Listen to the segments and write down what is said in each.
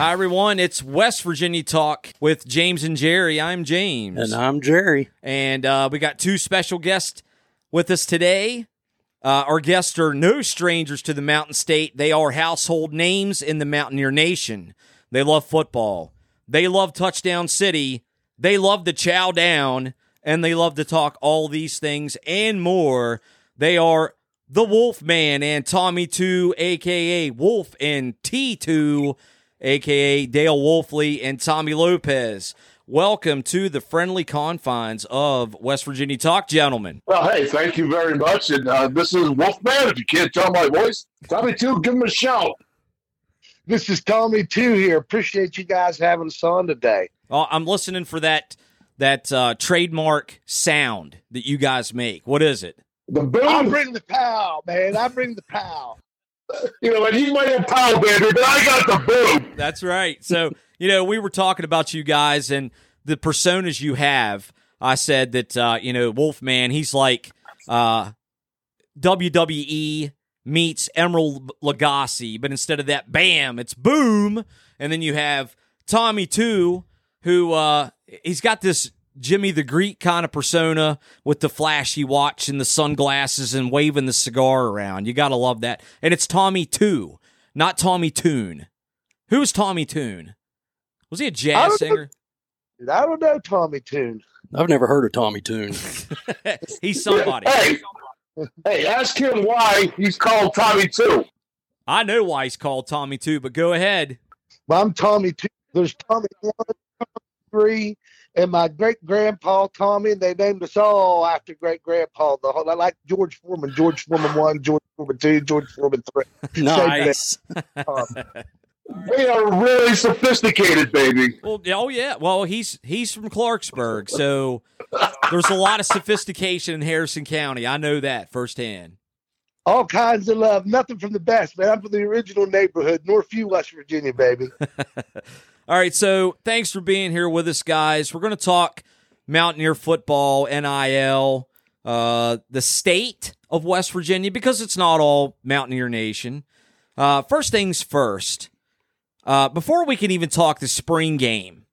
Hi, everyone. It's West Virginia Talk with James and Jerry. I'm James. And I'm Jerry. And we got two special guests with us today. Our guests are no strangers to the Mountain State. They are household names in the Mountaineer Nation. They love football. They love Touchdown City. They love to chow down. And they love to talk all these things and more. They are the Wolfman and Tommy 2, a.k.a. Wolf, and T2, a.k.a. Dale Wolfley and Tommy Lopez. Welcome to the friendly confines of West Virginia Talk, gentlemen. Well, hey, thank you very much. And this is Wolfman, if you can't tell my voice. Tommy 2, give him a shout. This is Tommy 2 here. Appreciate you guys having us on today. I'm listening for that trademark sound that you guys make. What is it? The boom. I bring the pow, man. I bring the pow. And he might have pow, baby, but I got the boom. That's right. So, we were talking about you guys and the personas you have. I said that, Wolfman, he's like WWE meets Emerald Lagasse, but instead of that, bam, it's boom. And then you have Tommy 2, who he's got this Jimmy the Greek kind of persona with the flashy watch and the sunglasses and waving the cigar around. You got to love that. And it's Tommy 2, not Tommy Tune. Who's Tommy Tune? Was he a jazz singer? I don't know Tommy Tune. I've never heard of Tommy Tune. He's somebody. Hey, ask him why he's called Tommy 2. I know why he's called Tommy 2, but go ahead. Well, I'm Tommy 2. There's Tommy 1, 3, and my great-grandpa Tommy, and they named us all after great-grandpa. Like George Foreman 1, George Foreman 2, George Foreman 3. Nice. They are really sophisticated, baby. Well, oh yeah. Well, he's from Clarksburg, so there's a lot of sophistication in Harrison County. I know that firsthand. All kinds of love. Nothing from the best, man. I'm from the original neighborhood, Northview, West Virginia, baby. All right, so thanks for being here with us, guys. We're going to talk Mountaineer football, NIL, the state of West Virginia, because it's not all Mountaineer Nation. First things first, before we can even talk the spring game,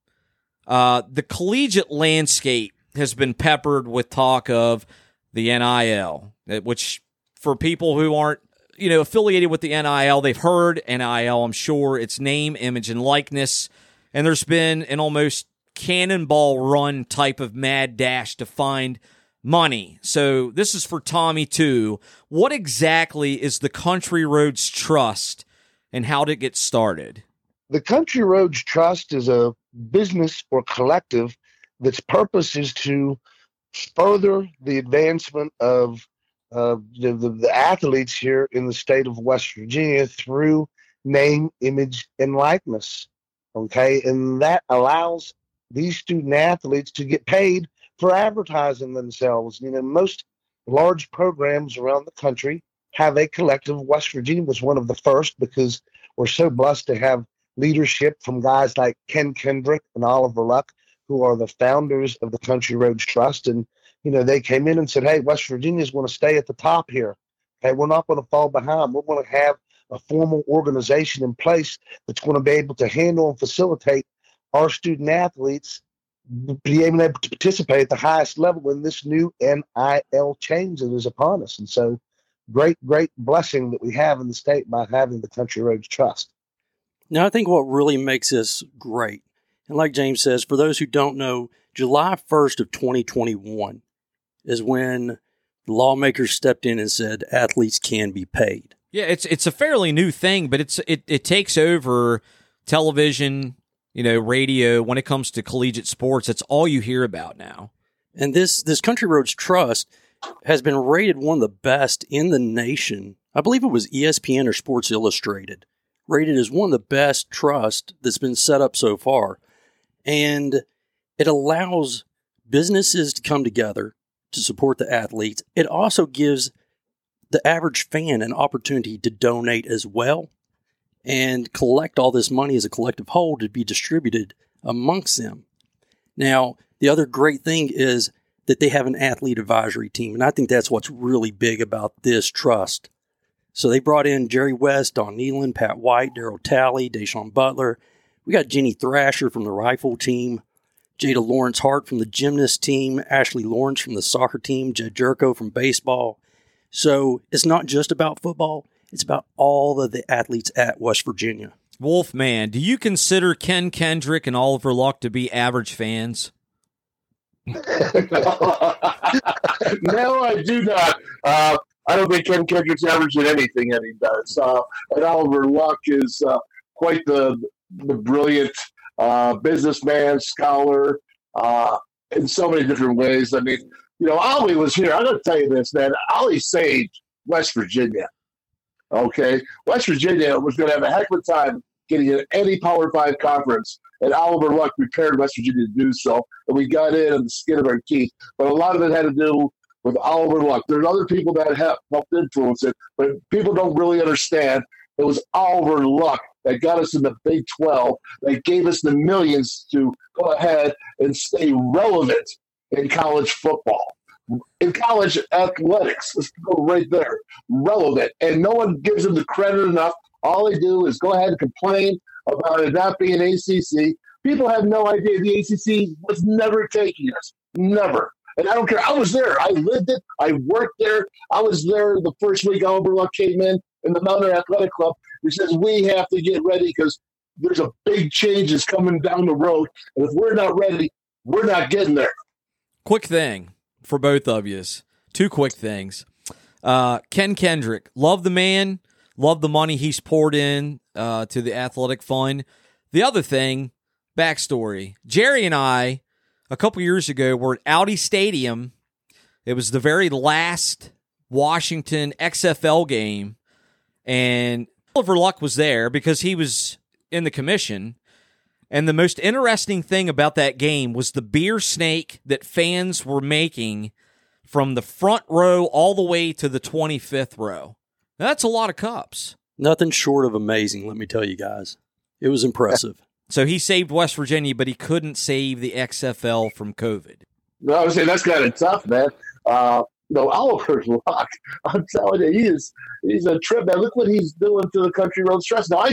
the collegiate landscape has been peppered with talk of the NIL, which for people who aren't affiliated with the NIL, they've heard NIL, I'm sure. It's name, image, and likeness. And there's been an almost cannonball run type of mad dash to find money. So this is for Tommy 2. What exactly is the Country Roads Trust, and how did it get started? The Country Roads Trust is a business or collective that's purpose is to further the advancement of the athletes here in the state of West Virginia through name, image, and likeness. Okay, and that allows these student athletes to get paid for advertising themselves. Most large programs around the country have a collective. West Virginia was one of the first because we're so blessed to have leadership from guys like Ken Kendrick and Oliver Luck, who are the founders of the Country Roads Trust. And they came in and said, hey, West Virginia's going to stay at the top here. Okay, we're not going to fall behind. We're going to have a formal organization in place that's going to be able to handle and facilitate our student athletes being able to participate at the highest level in this new NIL change that is upon us. And so great blessing that we have in the state by having the Country Roads Trust. Now, I think what really makes this great, and like James says, for those who don't know, July 1st of 2021 is when the lawmakers stepped in and said athletes can be paid. Yeah, it's a fairly new thing, but it takes over television, radio when it comes to collegiate sports. That's all you hear about now. And this Country Roads Trust has been rated one of the best in the nation. I believe it was ESPN or Sports Illustrated, rated as one of the best trusts that's been set up so far. And it allows businesses to come together to support the athletes. It also gives the average fan an opportunity to donate as well and collect all this money as a collective whole to be distributed amongst them. Now, the other great thing is that they have an athlete advisory team, and I think that's what's really big about this trust. So they brought in Jerry West, Don Nealon, Pat White, Darryl Talley, Deshaun Butler, We got Jenny Thrasher from the rifle team, Jada Lawrence Hart from the gymnast team, Ashley Lawrence from the soccer team, Jed Jerko from baseball. So it's not just about football. It's about all of the athletes at West Virginia. Wolfman, do you consider Ken Kendrick and Oliver Luck to be average fans? No, I do not. I don't think Ken Kendrick's average at anything that he does. And Oliver Luck is quite the brilliant businessman, scholar, in so many different ways. I mean, Ollie was here. I'm going to tell you this, man. Ollie saved West Virginia. Okay? West Virginia was going to have a heck of a time getting in any Power 5 conference, and Oliver Luck prepared West Virginia to do so, and we got in on the skin of our teeth. But a lot of it had to do with Oliver Luck. There's other people that helped influence it, but people don't really understand it was Oliver Luck that got us in the Big 12, that gave us the millions to go ahead and stay relevant in college football. In college athletics, let's go right there, relevant. And no one gives them the credit enough. All they do is go ahead and complain about it not being ACC. People have no idea the ACC was never taking us, never. And I don't care. I was there. I lived it. I worked there. I was there the first week Oliver Luck came in the Mountain Athletic Club. He says, we have to get ready because there's a big changes coming down the road. And if we're not ready, we're not getting there. Quick thing for both of you. Two quick things. Ken Kendrick, love the man. Love the money he's poured in to the athletic fund. The other thing, backstory. Jerry and I, a couple years ago, were at Audi Stadium. It was the very last Washington XFL game, and Oliver Luck was there because he was in the commission. And the most interesting thing about that game was the beer snake that fans were making from the front row all the way to the 25th row. That's a lot of cups. Nothing short of amazing, let me tell you guys. It was impressive. So he saved West Virginia, but he couldn't save the XFL from COVID. No, I was saying that's kind of tough, man. Oliver Luck, I'm telling you, he's a trip, man. Look what he's doing to the Country Roads Trust. Now,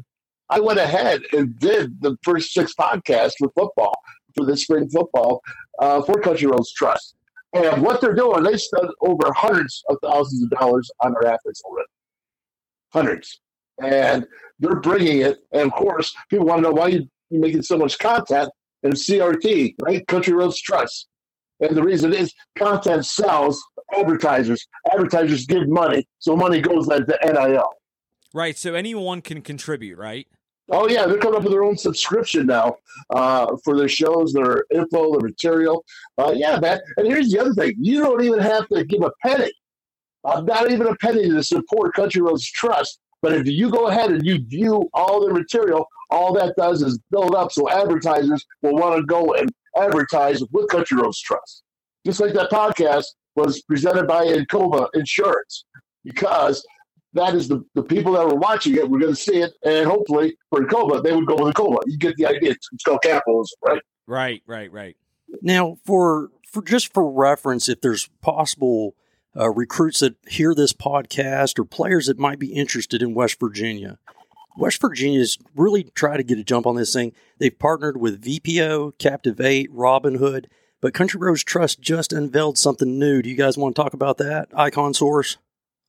I went ahead and did the first 6 podcasts for football, for the spring football, for Country Roads Trust. And what they're doing, they spent over hundreds of thousands of dollars on their athletes already. Hundreds. And they're bringing it. And, of course, people want to know why you're making so much content in CRT, right? Country Roads Trust. And the reason is content sells advertisers. Advertisers give money, so money goes into NIL. Right, so anyone can contribute, right? Oh, yeah, they're coming up with their own subscription now for their shows, their info, their material. Yeah, man. And here's the other thing. You don't even have to give a penny, not even a penny to support Country Roads Trust. But if you go ahead and you view all their material, all that does is build up so advertisers will want to go and advertise with Country Roads Trust. Just like that podcast was presented by Encova Insurance, because that is the people that were watching it were going to see it, and hopefully for Encova, they would go with Encova. You get the idea. It's called capitalism, right? Right. Now, for just for reference, if there's possible recruits that hear this podcast or players that might be interested in West Virginia, West Virginia's really tried to get a jump on this thing. They've partnered with VPO, Captivate, Robinhood, but Country Roads Trust just unveiled something new. Do you guys want to talk about that? Icon Source?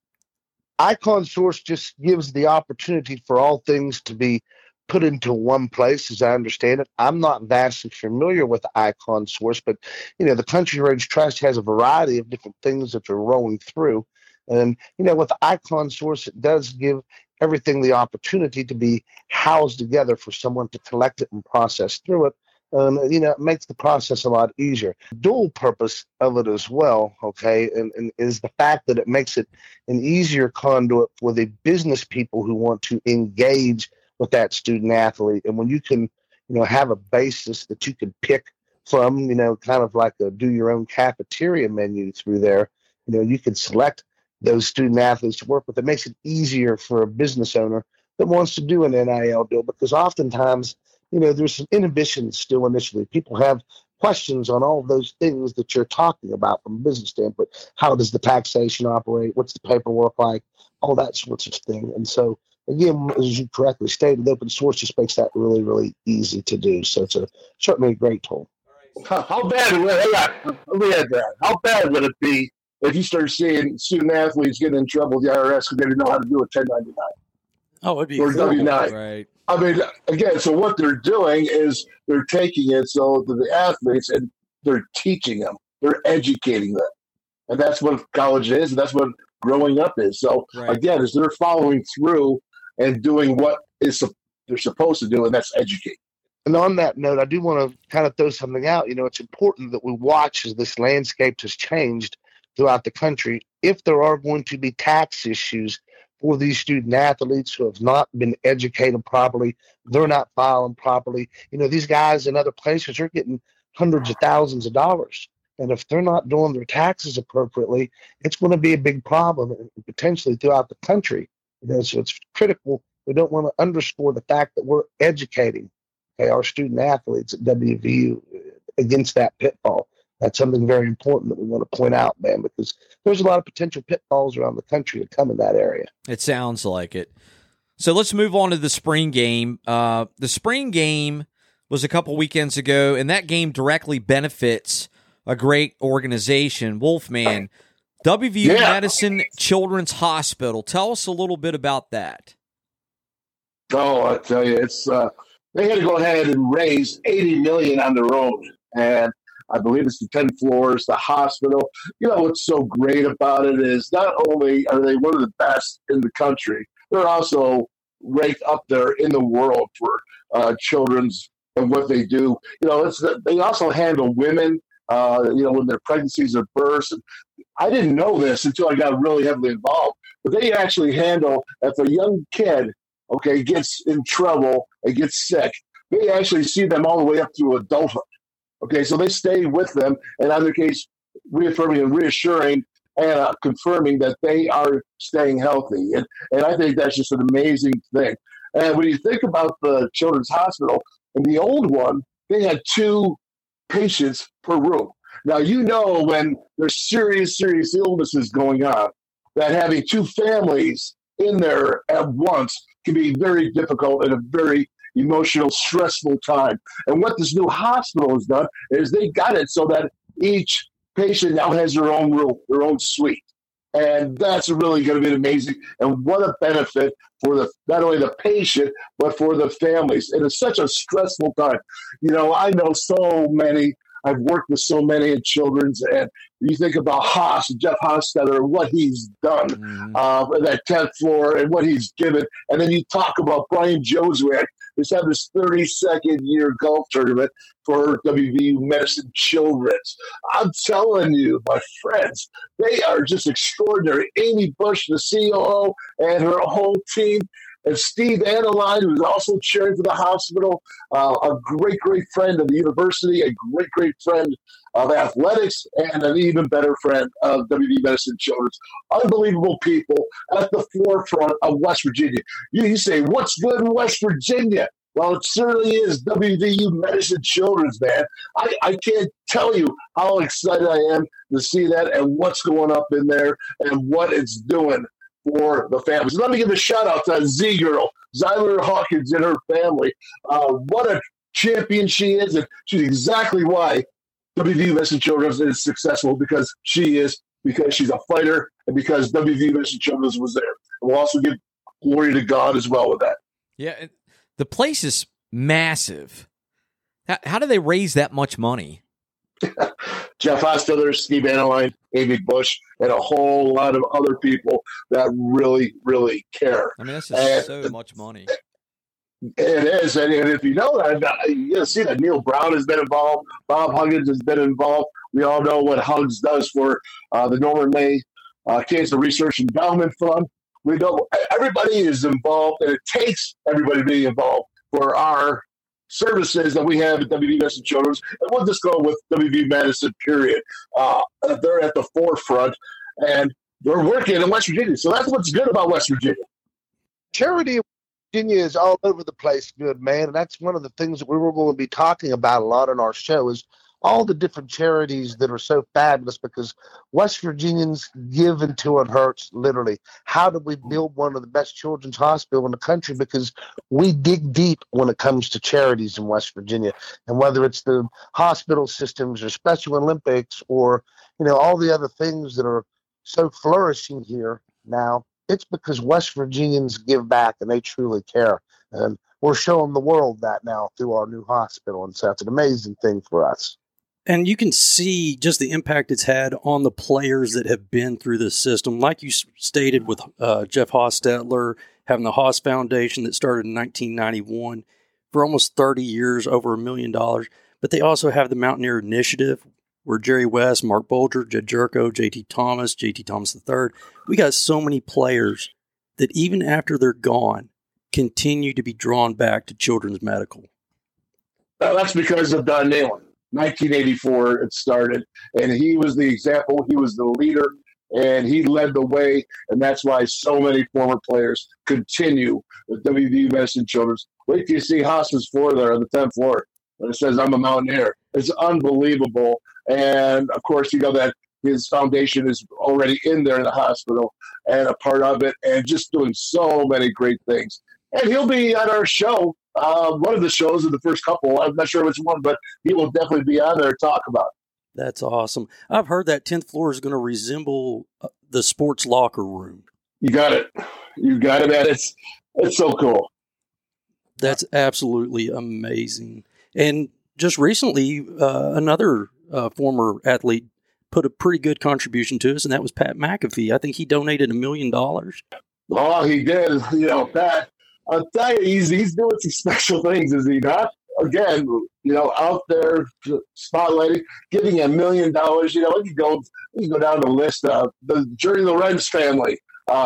Icon Source just gives the opportunity for all things to be put into one place, as I understand it. I'm not vastly familiar with Icon Source, but, the Country Roads Trust has a variety of different things that they're rolling through. And, with Icon Source, it does give everything the opportunity to be housed together for someone to collect it and process through it. It makes the process a lot easier. Dual purpose of it as well, okay, and is the fact that it makes it an easier conduit for the business people who want to engage with that student athlete. And when you can, have a basis that you can pick from, kind of like a do your own cafeteria menu through there, you can select those student athletes to work with. It makes it easier for a business owner that wants to do an NIL deal, because oftentimes, there's some inhibitions still initially. People have questions on all of those things that you're talking about from a business standpoint. How does the taxation operate? What's the paperwork like? All that sorts of thing. And so again, as you correctly stated, open source just makes that really, really easy to do. So it's certainly a great tool. How bad would let me add that? How bad would it be if you start seeing student athletes getting in trouble with the IRS because they didn't know how to do a 1099? Oh, it'd be or horrible. W-9. Right. I mean, again, so what they're doing is they're taking it so to the athletes and they're teaching them, they're educating them. And that's what college is, and that's what growing up is. So, Right. again, is they're following through and doing what they're supposed to do, and that's educate. And on that note, I do want to kind of throw something out. It's important that we watch as this landscape has changed throughout the country. If there are going to be tax issues for these student athletes who have not been educated properly, they're not filing properly. These guys in other places are getting hundreds of thousands of dollars. And if they're not doing their taxes appropriately, it's going to be a big problem potentially throughout the country. So it's critical. We don't want to underscore the fact that we're educating our student athletes at WVU against that pitfall. That's something very important that we want to point out, man, because there's a lot of potential pitfalls around the country that come in that area. It sounds like it. So let's move on to the spring game. The spring game was a couple weekends ago, and that game directly benefits a great organization, Wolfman. WVU Medicine Children's Hospital. Tell us a little bit about that. Oh, I tell you, it's they had to go ahead and raise $80 million on their own, and I believe it's the 10 floors, the hospital. What's so great about it is not only are they one of the best in the country, they're also ranked up there in the world for children's and what they do. They also handle women, when their pregnancies are births. I didn't know this until I got really heavily involved, but they actually handle, if a young kid, gets in trouble and gets sick, they actually see them all the way up to adulthood. Okay, so they stay with them, and in their case, reaffirming and reassuring and confirming that they are staying healthy. And I think that's just an amazing thing. And when you think about the Children's Hospital, in the old one, they had 2 patients per room. Now, when there's serious illnesses going on, that having 2 families in there at once can be very difficult and a very emotional, stressful time. And what this new hospital has done is they got it so that each patient now has their own room, their own suite. And that's really going to be amazing. And what a benefit for not only the patient, but for the families. And it's such a stressful time. I know so many. I've worked with so many in children's, and you think about Jeff Hostetler, what he's done at that 10th floor and what he's given. And then you talk about Brian Joswiak, who's had this 32nd year golf tournament for WVU Medicine Children's. I'm telling you, my friends, they are just extraordinary. Amy Bush, the COO, and her whole team. And Steve Analine, who's also cheering for the hospital, a great friend of the university, a great friend of athletics, and an even better friend of WVU Medicine Children's. Unbelievable people at the forefront of West Virginia. You say, what's good in West Virginia? Well, it certainly is WVU Medicine Children's, man. I can't tell you how excited I am to see that and what's going up in there and what it's doing for the families. Let me give a shout out to Z-Girl, Zyler Hawkins and her family. What a champion she is, and she's exactly why WVU Medicine Children's is successful, because she's a fighter, and because WVU Medicine Children's was there. And we'll also give glory to God as well with that. Yeah, the place is massive. How do they raise that much money? Jeff Hostetler, Steve Analine, Amy Bush, and a whole lot of other people that really, really care. I mean, that's just so much money. It is. And if you know that, you'll see that Neil Brown has been involved. Bob Huggins has been involved. We all know what Hugs does for the Norman May Cancer Research Endowment Fund. We know everybody is involved, and it takes everybody to be involved for our services that we have at WVU Medicine Children's. And we'll just go with WVU Medicine, period. They're at the forefront, and they're working in West Virginia. So that's what's good about West Virginia. Charity in Virginia is all over the place, good man. And that's one of the things that we were going to be talking about a lot on our show is all the different charities that are so fabulous, because West Virginians give until it hurts, literally. How do we build one of the best children's hospitals in the country? Because we dig deep when it comes to charities in West Virginia. And whether it's the hospital systems or Special Olympics or, all the other things that are so flourishing here now, it's because West Virginians give back and they truly care. And we're showing the world that now through our new hospital. And so it's an amazing thing for us. And you can see just the impact it's had on the players that have been through this system. Like you stated with Jeff Hostetler, having the Haas Foundation that started in 1991 for almost 30 years, over $1 million. But they also have the Mountaineer Initiative, where Jerry West, Mark Bolger, Jed Jerko, JT Thomas III. We got so many players that even after they're gone, continue to be drawn back to Children's Medical. Well, that's because of Don Nalen. 1984 it started, and he was the example. He was the leader, and he led the way, and that's why so many former players continue with WVU Medicine Children's. Wait till you see hospice floor there on the 10th floor when it says I'm a Mountaineer. It's unbelievable. And of course, that his foundation is already in there in the hospital and a part of it, and just doing so many great things. And he'll be at our show, one of the shows of the first couple. I'm not sure which one, but he will definitely be on there to talk about it. That's awesome. I've heard that 10th floor is going to resemble the sports locker room. You got it. Man. It's so cool. That's absolutely amazing. And just recently, another former athlete put a pretty good contribution to us, and that was Pat McAfee. I think he donated $1 million. Oh, he did. Pat, I'll tell you, he's doing some special things, is he not? Again, out there spotlighting, giving $1 million. You can go down the list of the Jerry Lorenz family.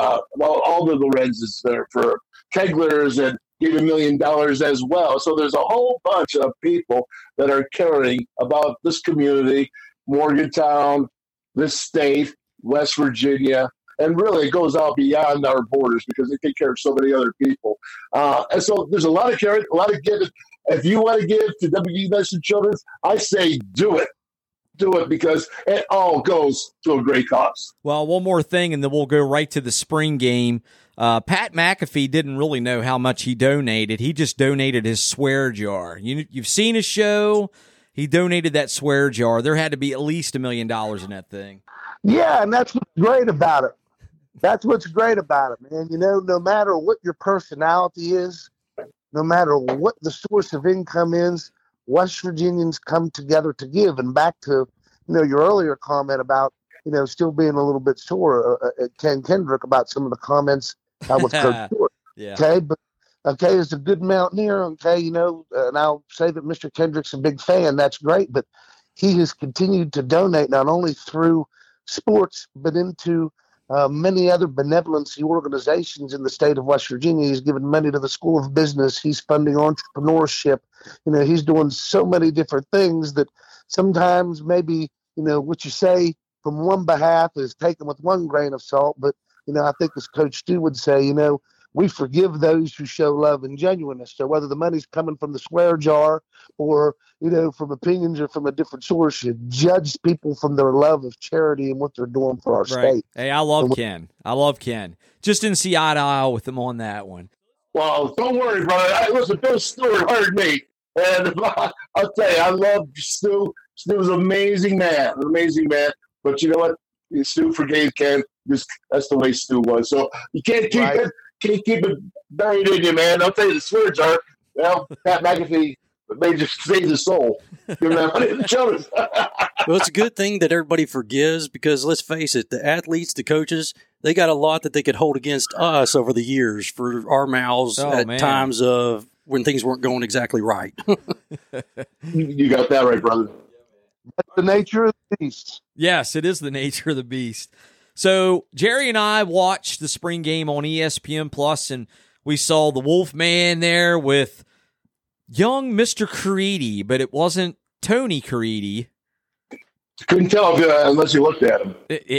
All the Lorenzes there for Keglers, and gave $1 million as well. So there's a whole bunch of people that are caring about this community, Morgantown, this state, West Virginia. And really, it goes out beyond our borders because they take care of so many other people. And so there's a lot of caring, a lot of giving. If you want to give to WVU Medicine Children's, I say do it. Do it because it all goes to a great cause. Well, one more thing, and then we'll go right to the spring game. Pat McAfee didn't really know how much he donated. He just donated his swear jar. You've seen his show. He donated that swear jar. There had to be at least $1 million in that thing. Yeah, and that's what's great about it. That's what's great about it, man. No matter what your personality is, no matter what the source of income is, West Virginians come together to give. And back to, your earlier comment about, still being a little bit sore at Ken Kendrick about some of the comments with Coach Stewart. Yeah. Okay, but as a good Mountaineer, and I'll say that Mr. Kendrick's a big fan. That's great, but he has continued to donate not only through sports, but into many other benevolency organizations in the state of West Virginia. He's given money to the School of Business. He's funding entrepreneurship. He's doing so many different things that sometimes maybe, what you say from one behalf is taken with one grain of salt. But, I think as Coach Stu would say, we forgive those who show love and genuineness. So whether the money's coming from the swear jar or, from opinions or from a different source, you judge people from their love of charity and what they're doing for our state. Hey, I love Ken. Just didn't see eye to eye with him on that one. Well, don't worry, brother. Listen, Bill Stewart hired me. And I'll tell you, I love Stu. Stu's an amazing man. But you know what? Stu forgave Ken. That's the way Stu was. So you can't keep it. Can't keep it buried in you, man. I'll tell you, the swear jar. Well, Pat McAfee may just save his soul. Give him that money to the children. Well, it's a good thing that everybody forgives because let's face it, the athletes, the coaches, they got a lot that they could hold against us over the years for our mouths times of when things weren't going exactly right. You got that right, brother. That's the nature of the beast. Yes, it is the nature of the beast. So Jerry and I watched the spring game on ESPN Plus, and we saw the Wolfman there with young Mr. Caridi, but it wasn't Tony Caridi. Couldn't tell unless you looked at him.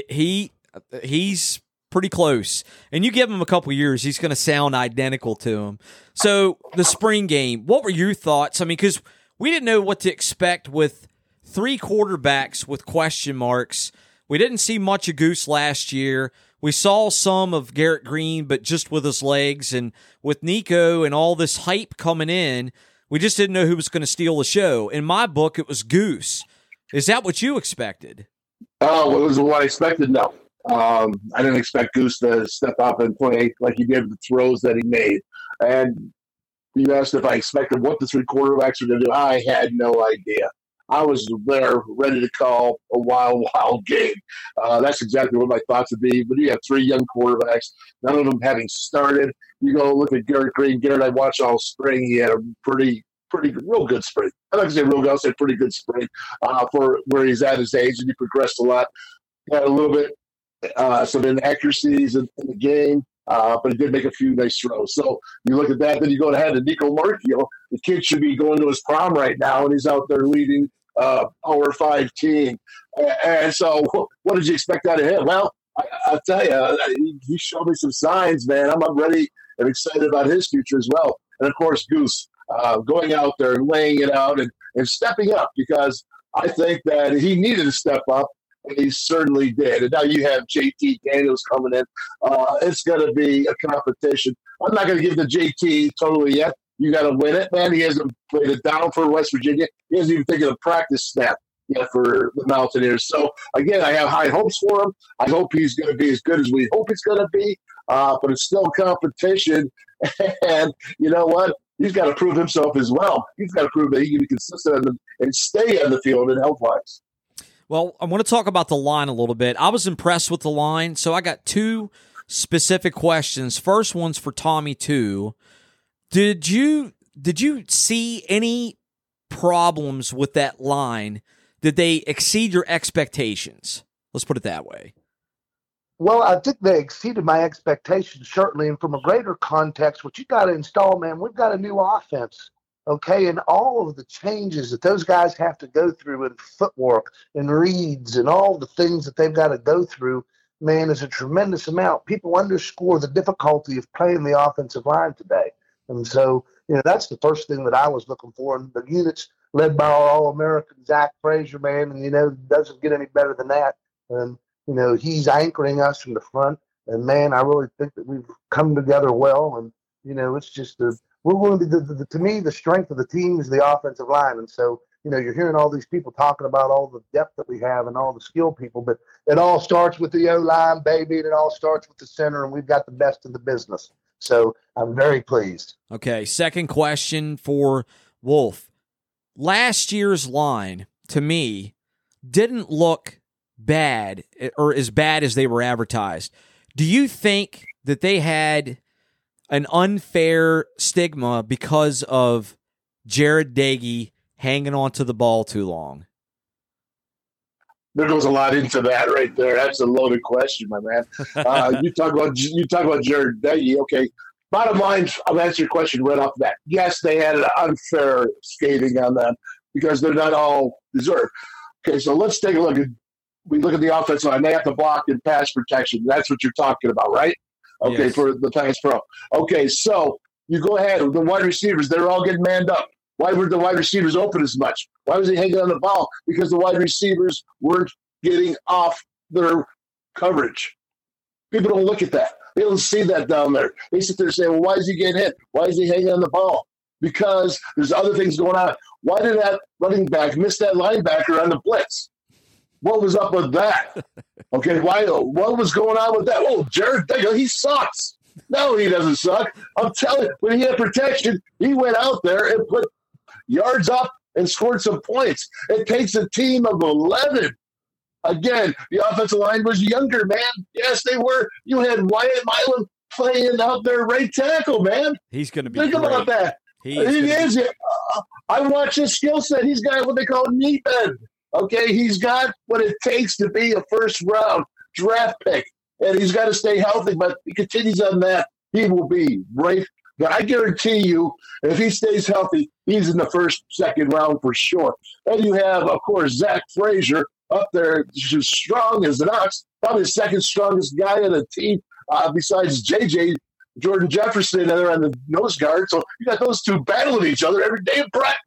He's pretty close, and you give him a couple years, he's going to sound identical to him. So the spring game, what were your thoughts? I mean, because we didn't know what to expect with 3 quarterbacks with question marks. We didn't see much of Goose last year. We saw some of Garrett Green, but just with his legs. And with Nico and all this hype coming in, we just didn't know who was going to steal the show. In my book, it was Goose. Is that what you expected? Oh, it was what I expected. No, I didn't expect Goose to step up and play like he did with the throws that he made. And you asked if I expected what the 3 quarterbacks were going to do. I had no idea. I was there ready to call a wild game. That's exactly what my thoughts would be. But you have 3 young quarterbacks, none of them having started. You go look at Garrett Green. Garrett, I watched all spring. He had a real good spring. I'm not going to say real good. I'll say pretty good spring for where he's at his age, and he progressed a lot. He had a little bit some inaccuracies in the game. But he did make a few nice throws. So you look at that, then you go ahead to Nico Marchiol. The kid should be going to his prom right now, and he's out there leading Power 5 team. And so what did you expect out of him? Well, I'll tell you, he showed me some signs, man. I'm ready and excited about his future as well. And, of course, Goose going out there and laying it out and stepping up, because I think that he needed to step up. And he certainly did. And now you have JT Daniels coming in. It's going to be a competition. I'm not going to give the JT totally yet. You got to win it, man. He hasn't played it down for West Virginia. He hasn't even taken a practice snap yet for the Mountaineers. So, again, I have high hopes for him. I hope he's going to be as good as we hope he's going to be. But it's still competition. And you know what? He's got to prove himself as well. He's got to prove that he can be consistent and stay on the field and health-wise. Well, I want to talk about the line a little bit. I was impressed with the line, so I got 2 specific questions. First one's for Tommy, too. Did you see any problems with that line? Did they exceed your expectations? Let's put it that way. Well, I think they exceeded my expectations, certainly. And from a greater context, what you got to install, man, we've got a new offense. Okay, and all of the changes that those guys have to go through in footwork and reads and all the things that they've got to go through, man, is a tremendous amount. People underscore the difficulty of playing the offensive line today. And so, that's the first thing that I was looking for. And the units led by our All-American Zach Frazier, man, and, doesn't get any better than that. And, he's anchoring us from the front. And, man, I really think that we've come together well. And, it's just we're going to be to me, the strength of the team is the offensive line. And so, you're hearing all these people talking about all the depth that we have and all the skill people, but it all starts with the O-line, baby, and it all starts with the center, and we've got the best in the business. So I'm very pleased. Okay, second question for Wolf. Last year's line, to me, didn't look bad or as bad as they were advertised. Do you think that they had an unfair stigma because of Jared Dagey hanging onto the ball too long? There goes a lot into that right there. That's a loaded question, my man. You talk about Jared Dagey. Okay, bottom line, I'll answer your question right off the bat. Yes, they had an unfair scathing on them because they're not all deserved. Okay, so let's take a look at. We look at the offensive line. They have to block in pass protection. That's what you're talking about, right? Okay, yes. For the pass pro. Okay, so you go ahead. The wide receivers, they're all getting manned up. Why were the wide receivers open as much? Why was he hanging on the ball? Because the wide receivers weren't getting off their coverage. People don't look at that. They don't see that down there. They sit there saying, well, why is he getting hit? Why is he hanging on the ball? Because there's other things going on. Why did that running back miss that linebacker on the blitz? What was up with that? Okay, what was going on with that? Oh, Jared Dagey, he sucks. No, he doesn't suck. I'm telling you, when he had protection, he went out there and put yards up and scored some points. It takes a team of 11. Again, the offensive line was younger, man. Yes, they were. You had Wyatt Milam playing out there right tackle, man. He's going to be Think great. About that. He is. I watch his skill set. He's got what they call knee bend. Okay, he's got what it takes to be a first-round draft pick, and he's got to stay healthy, but he continues on that, he will be right. But I guarantee you, if he stays healthy, he's in the first, second round for sure. And you have, of course, Zach Frazier up there, just strong as an ox, probably the second strongest guy on the team besides J.J. Jordan Jefferson, and they're on the nose guard. So you got those two battling each other every day in practice.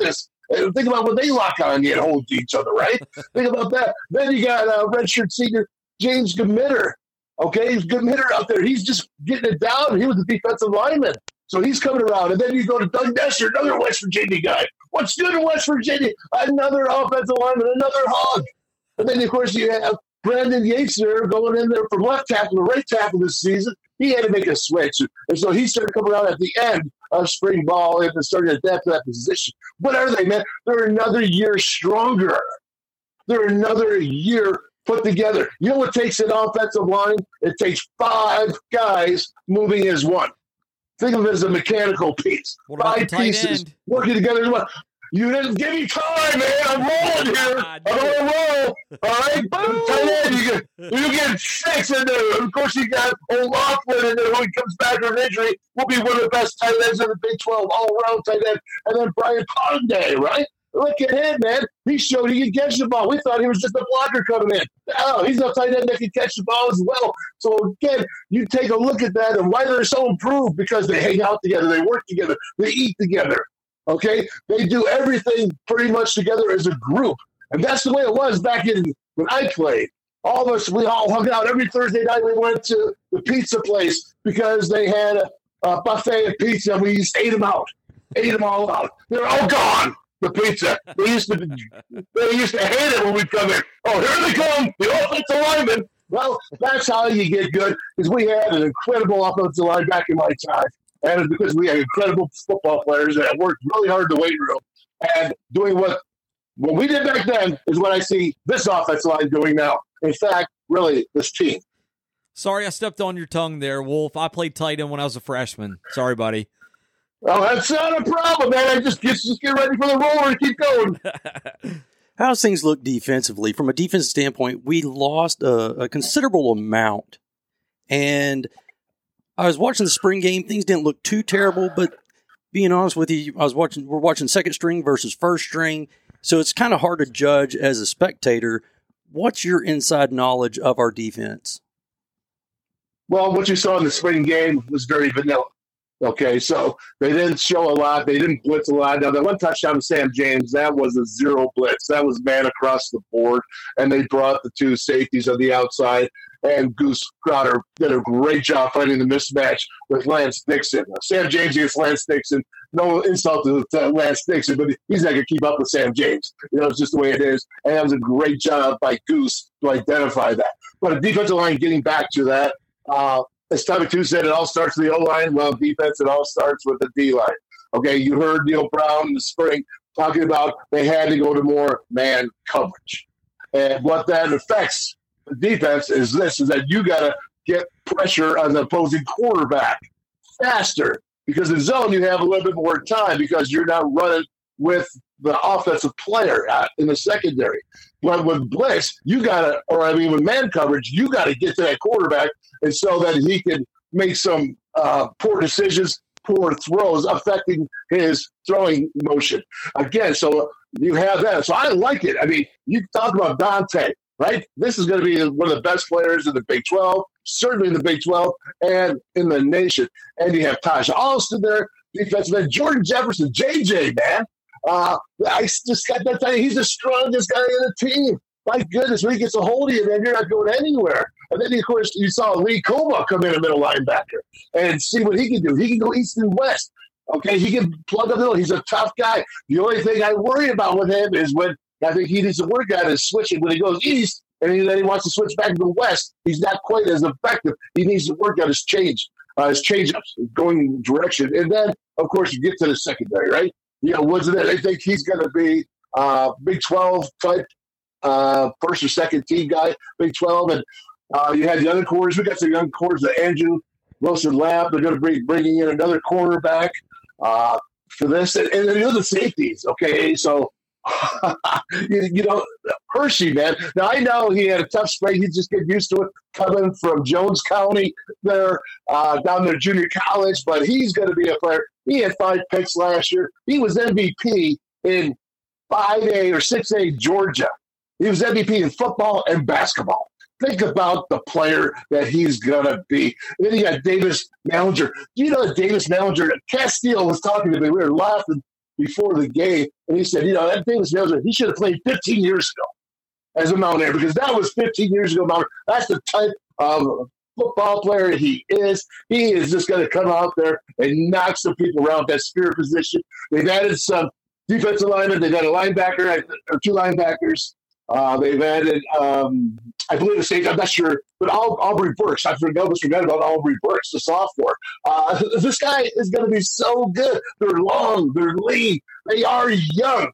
Think about when they lock on you and hold each other, right? Think about that. Then you got redshirt senior James Gmitter. Okay, he's Gmitter out there. He's just getting it down. He was a defensive lineman. So he's coming around. And then you go to Doug Nestor, another West Virginia guy. What's good in West Virginia? Another offensive lineman, another hog. And then, of course, you have Brandon Yates there going in there from left tackle to right tackle this season. He had to make a switch. And so he started coming around at the end of spring ball and started to adapt to that position. What are they, man? They're another year stronger. They're another year put together. You know what takes an offensive line? It takes 5 guys moving as one. Think of it as a mechanical piece. 5 pieces working together as one. You didn't give me time, man. I'm rolling here. I'm going to roll. All right? Tight end, you get 6 in there. Of course, you got O'Loughlin in there who comes back from injury. Will be one of the best tight ends in the Big 12, all-around tight end. And then Brian Conde, right? Look at him, man. He showed he could catch the ball. We thought he was just a blocker coming in. Oh, he's a tight end that can catch the ball as well. So, again, you take a look at that and why they're so improved, because they hang out together, they work together, they eat together, okay? They do everything pretty much together as a group. And that's the way it was back in when I played. All of us, we all hung out every Thursday night. We went to the pizza place because they had a buffet of pizza, and we just ate them out, ate them all out. They're all gone. The pizza. They used to hate it when we come in. Oh, here they come, the offensive linemen. Well, that's how you get good, because we had an incredible offensive line back in my time. And it's because we had incredible football players that worked really hard in the weight room. And doing what we did back then is what I see this offensive line doing now. In fact, really, this team. Sorry, I stepped on your tongue there, Wolf. I played tight end when I was a freshman. Sorry, buddy. Oh, that's not a problem, man. I just get ready for the roller and keep going. How's things look defensively? From a defensive standpoint, we lost a considerable amount. And I was watching the spring game. Things didn't look too terrible, but being honest with you, we're watching second string versus first string. So it's kind of hard to judge as a spectator. What's your inside knowledge of our defense? Well, what you saw in the spring game was very vanilla. Okay, so they didn't show a lot. They didn't blitz a lot. Now, that one touchdown to Sam James, that was a 0 blitz. That was man across the board, and they brought the 2 safeties on the outside, and Goose Crowder did a great job fighting the mismatch with Lance Dixon. Now, Sam James against Lance Dixon, no insult to Lance Dixon, but he's not going to keep up with Sam James. You know, it's just the way it is, and that was a great job by Goose to identify that. But a defensive line, getting back to that, as Tommy Tu said, it all starts with the O-line. Well, defense, it all starts with the D-line. Okay, you heard Neil Brown in the spring talking about they had to go to more man coverage. And what that affects the defense is that you got to get pressure on the opposing quarterback faster, because in zone you have a little bit more time because you're not running with the offensive player in the secondary. But with blitz, with man coverage, you got to get to that quarterback, and so that he can make some poor decisions, poor throws, affecting his throwing motion. Again, so you have that. So I like it. I mean, you talk about Dante, right? This is going to be one of the best players in the Big 12, certainly in the Big 12 and in the nation. And you have Taj Alston there, defensive end, Jordan Jefferson, JJ, man. I just got that tell you, he's the strongest guy in the team. My goodness, when he gets a hold of you, man, you're not going anywhere. And then, of course, you saw Lee Koma come in a middle linebacker and see what he can do. He can go east and west. Okay, he can plug up the middle. He's a tough guy. The only thing I worry about with him is when I think he needs to work on is switching. When he goes east and then he wants to switch back to the west, he's not quite as effective. He needs to work on his change-ups, going direction. And then, of course, you get to the secondary, right? You know, I think he's going to be Big 12 type first or second team guy, Big 12. And you had the other corners. We got some young corners, the Andrew Wilson-Lab. They're going to be bringing in another cornerback for this. And then the other safeties, okay? So, Hershey, man. Now, I know he had a tough spring. He's just getting used to it coming from Jones County there, down there junior college. But he's going to be a player. He had 5 picks last year. He was MVP in 5A or 6A Georgia. He was MVP in football and basketball. Think about the player that he's going to be. And then you got Davis Mallinger. Do you know that Davis Mallinger, Castile was talking to me, we were laughing before the game, and he said, that Davis Mills, he should have played 15 years ago as a Mountaineer, because that was 15 years ago. That's the type of football player he is. He is just going to come out there and knock some people around that spear position. They've added some defensive linemen. They've got a linebacker or two linebackers. They've added, I believe, the stage. I'm not sure, but Aubrey Burks. I almost forgot about Aubrey Burks, the sophomore. This guy is going to be so good. They're long. They're lean. They are young.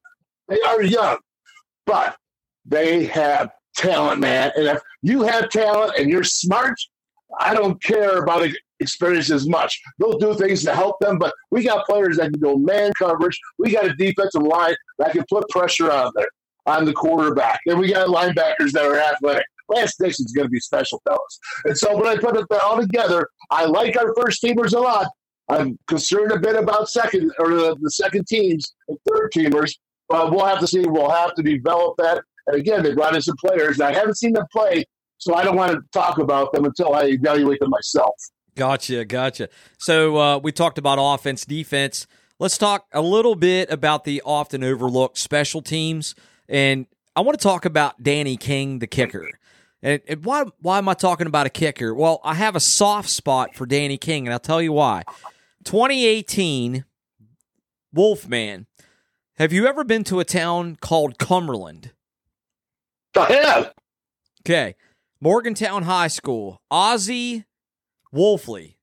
But they have talent, man. And if you have talent and you're smart, I don't care about experience as much. They'll do things to help them, but we got players that can go man coverage. We got a defensive line that can put pressure on the quarterback. And we got linebackers that are athletic. Lance Dixon's going to be special, fellas. And so when I put it all together, I like our first teamers a lot. I'm concerned a bit about the second teams and third teamers, but we'll have to see. We'll have to develop that. And again, they brought in some players. I haven't seen them play, so I don't want to talk about them until I evaluate them myself. Gotcha. So we talked about offense, defense. Let's talk a little bit about the often overlooked special teams. And I want to talk about Danny King, the kicker. And why am I talking about a kicker? Well, I have a soft spot for Danny King, and I'll tell you why. 2018, Wolfman. Have you ever been to a town called Cumberland? I have. Okay. Morgantown High School. Ozzie Wolfley.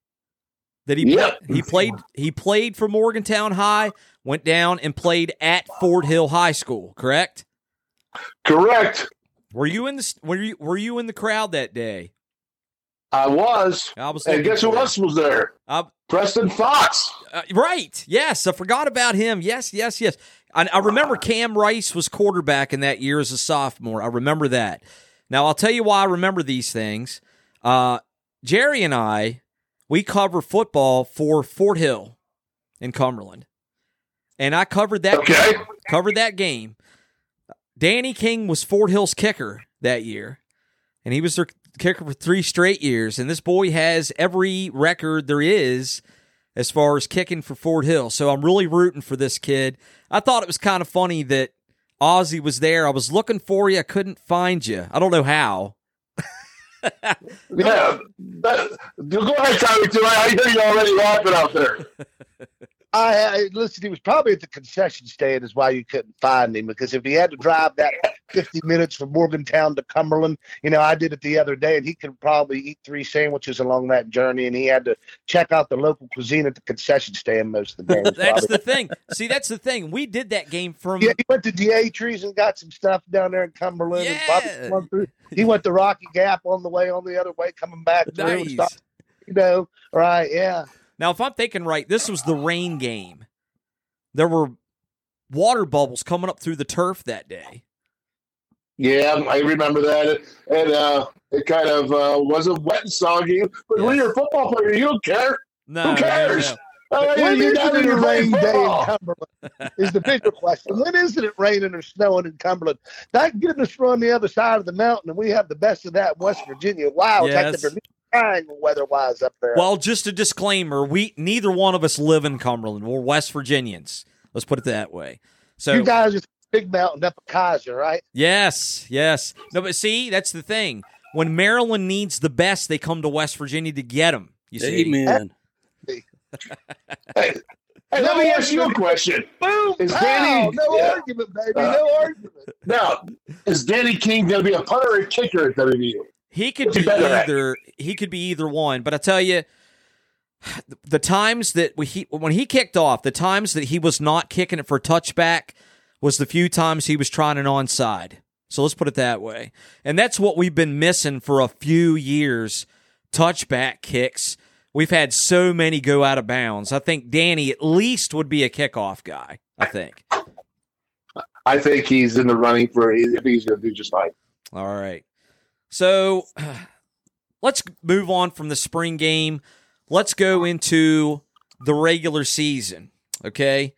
He played for Morgantown High, went down and played at Fort Hill High School, correct? Correct. Were you in the crowd that day? I was. And guess who else was there? Preston Fox. Right. Yes, I forgot about him. Yes. I remember Cam Rice was quarterback in that year as a sophomore. I remember that. Now, I'll tell you why I remember these things. Jerry and I, we cover football for Fort Hill in Cumberland. And I covered that game. Danny King was Fort Hill's kicker that year, and he was their kicker for 3 straight years. And this boy has every record there is as far as kicking for Fort Hill. So I'm really rooting for this kid. I thought it was kind of funny that Ozzie was there. I was looking for you. I couldn't find you. I don't know how. Yeah. Go ahead, Tommy, too. I hear you already laughing out there. Listen, he was probably at the concession stand is why you couldn't find him, because if he had to drive that 50 minutes from Morgantown to Cumberland, I did it the other day, and he could probably eat 3 sandwiches along that journey, and he had to check out the local cuisine at the concession stand most of the game. That's the thing. See, that's the thing. We did that game from... Yeah, he went to Dietrich and got some stuff down there in Cumberland. Yeah. And he went to Rocky Gap on the other way, coming back through. Nice. Right, yeah. Now, if I'm thinking right, this was the rain game. There were water bubbles coming up through the turf that day. Yeah, I remember that. And it kind of wasn't wet and soggy. But when you're a football player, you don't care. No, who cares? No. When is it a rain day in Cumberland is the bigger question. When isn't it raining or snowing in Cumberland? Thank goodness we're on the other side of the mountain, and we have the best of that in West Virginia. Wow, Yes. it's like the triangle weather-wise up there. Well, just a disclaimer, neither one of us live in Cumberland. We're West Virginians. Let's put it that way. So you guys are big mountain up at Kaiser, right? Yes. No, but see, that's the thing. When Maryland needs the best, they come to West Virginia to get them. You see? Amen. Hey, let me ask you a question. Boom! Is Danny? No argument, baby. No argument. Now, is Danny King going to be a punter or a kicker at WVU? He could be either. He could be either one. But I tell you, the times that when he kicked off, the times that he was not kicking it for a touchback was the few times he was trying an onside. So let's put it that way. And that's what we've been missing for a few years, touchback kicks. We've had so many go out of bounds. I think Danny at least would be a kickoff guy, I think. I think he's in the running for it. I think he's going to do just fine. All right. So let's move on from the spring game. Let's go into the regular season, okay?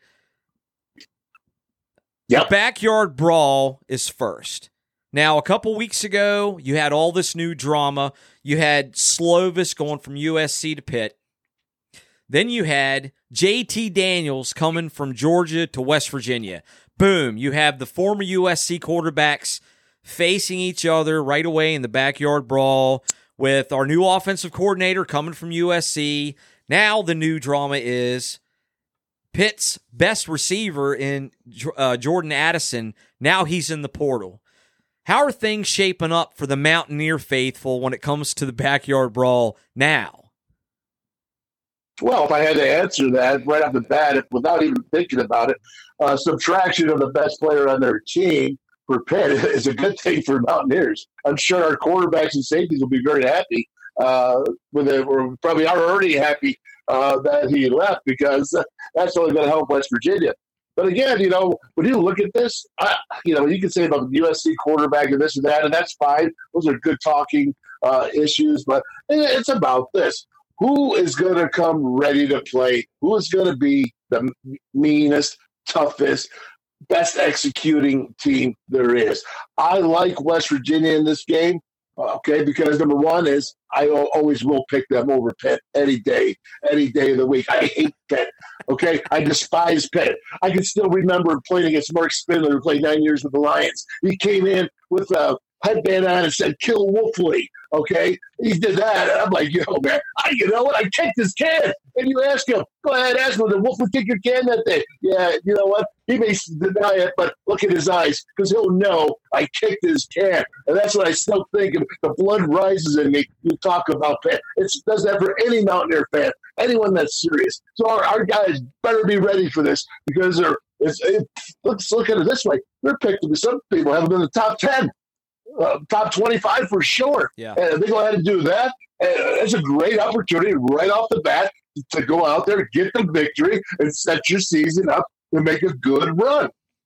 Yep. The backyard brawl is first. Now, a couple weeks ago, you had all this new drama. You had Slovis going from USC to Pitt. Then you had J.T. Daniels coming from Georgia to West Virginia. Boom, you have the former USC quarterbacks facing each other right away in the backyard brawl with our new offensive coordinator coming from USC. Now the new drama is Pitt's best receiver in Jordan Addison. Now he's in the portal. How are things shaping up for the Mountaineer faithful when it comes to the backyard brawl now? Well, if I had to answer that right off the bat, without even thinking about it, subtraction of the best player on their team for Pitt is a good thing for Mountaineers. I'm sure our quarterbacks and safeties will be very happy with it. We're probably already happy that he left because that's only going to help West Virginia. But again, when you look at this, you can say about the USC quarterback and this and that, and that's fine. Those are good talking issues, but it's about this. Who is going to come ready to play? Who is going to be the meanest, toughest, best executing team there is? I like West Virginia in this game, okay, because number one is I always will pick them over Pitt any day of the week. I hate Pitt, okay? I despise Pitt. I can still remember playing against Mark Spindler, who played 9 years with the Lions. He came in with a headband on and said, "Kill Wolfley," okay? He did that, and I'm like, man, you know what? I kicked his can. And you ask him, go ahead, ask him, did Wolfley kick your can that day? Yeah, you know what? He may deny it, but look at his eyes, because he'll know I kicked his can. And that's what I still think. The blood rises in me. You talk about Pitt. It does that for any Mountaineer fan, anyone that's serious. So our guys better be ready for this, because let's look at it this way. They're picked to be, some people have them in the top 10. Top 25 for sure. Yeah. And they go ahead and do that. And it's a great opportunity right off the bat to go out there, get the victory, and set your season up to make a good run.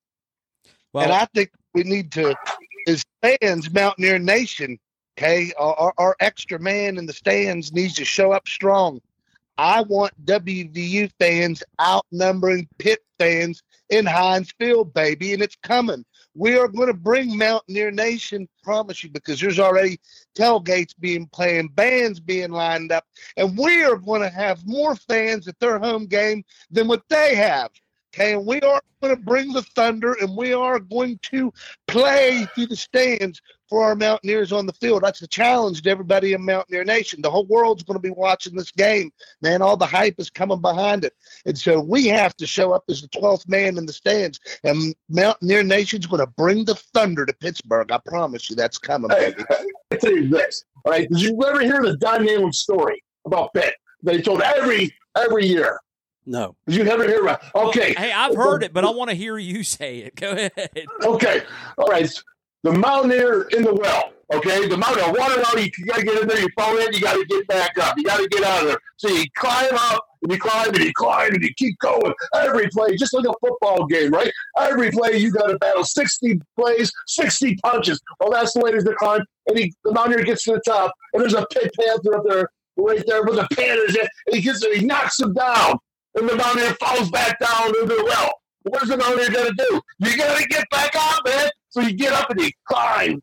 Well, and I think we need to, as fans, Mountaineer Nation, okay, our extra man in the stands needs to show up strong. I want WVU fans outnumbering Pitt fans in Heinz Field, baby, and it's coming. We are going to bring Mountaineer Nation, promise you, because there's already tailgates being playing, bands being lined up, and we are going to have more fans at their home game than what they have. Okay, and we are going to bring the thunder, and we are going to play through the stands for our Mountaineers on the field. That's the challenge to everybody in Mountaineer Nation. The whole world's going to be watching this game. Man, all the hype is coming behind it. And so we have to show up as the 12th man in the stands, and Mountaineer Nation's going to bring the thunder to Pittsburgh. I promise you that's coming, baby. I tell you this, all right? Did you ever hear the Don Nalen story about Pitt that he told every year? No. Did you ever hear about it? Okay. Well, hey, I've heard it, but I want to hear you say it. Go ahead. Okay. All right. The Mountaineer in the well. Okay. The Mountaineer, water out, you got to get in there, you fall in, you got to get back up. You got to get out of there. So you climb up, and you climb, and you climb, and you keep going. Every play, just like a football game, right? Every play, you got to battle 60 plays, 60 punches. Well, that's the way to climb. And the Mountaineer gets to the top, and there's a Pitt Panther up there, right there with the Panthers, and he knocks him down. And the Mountaineer falls back down into the well. What is the Mountaineer going to do? You got to get back up, man. So you get up and you climb.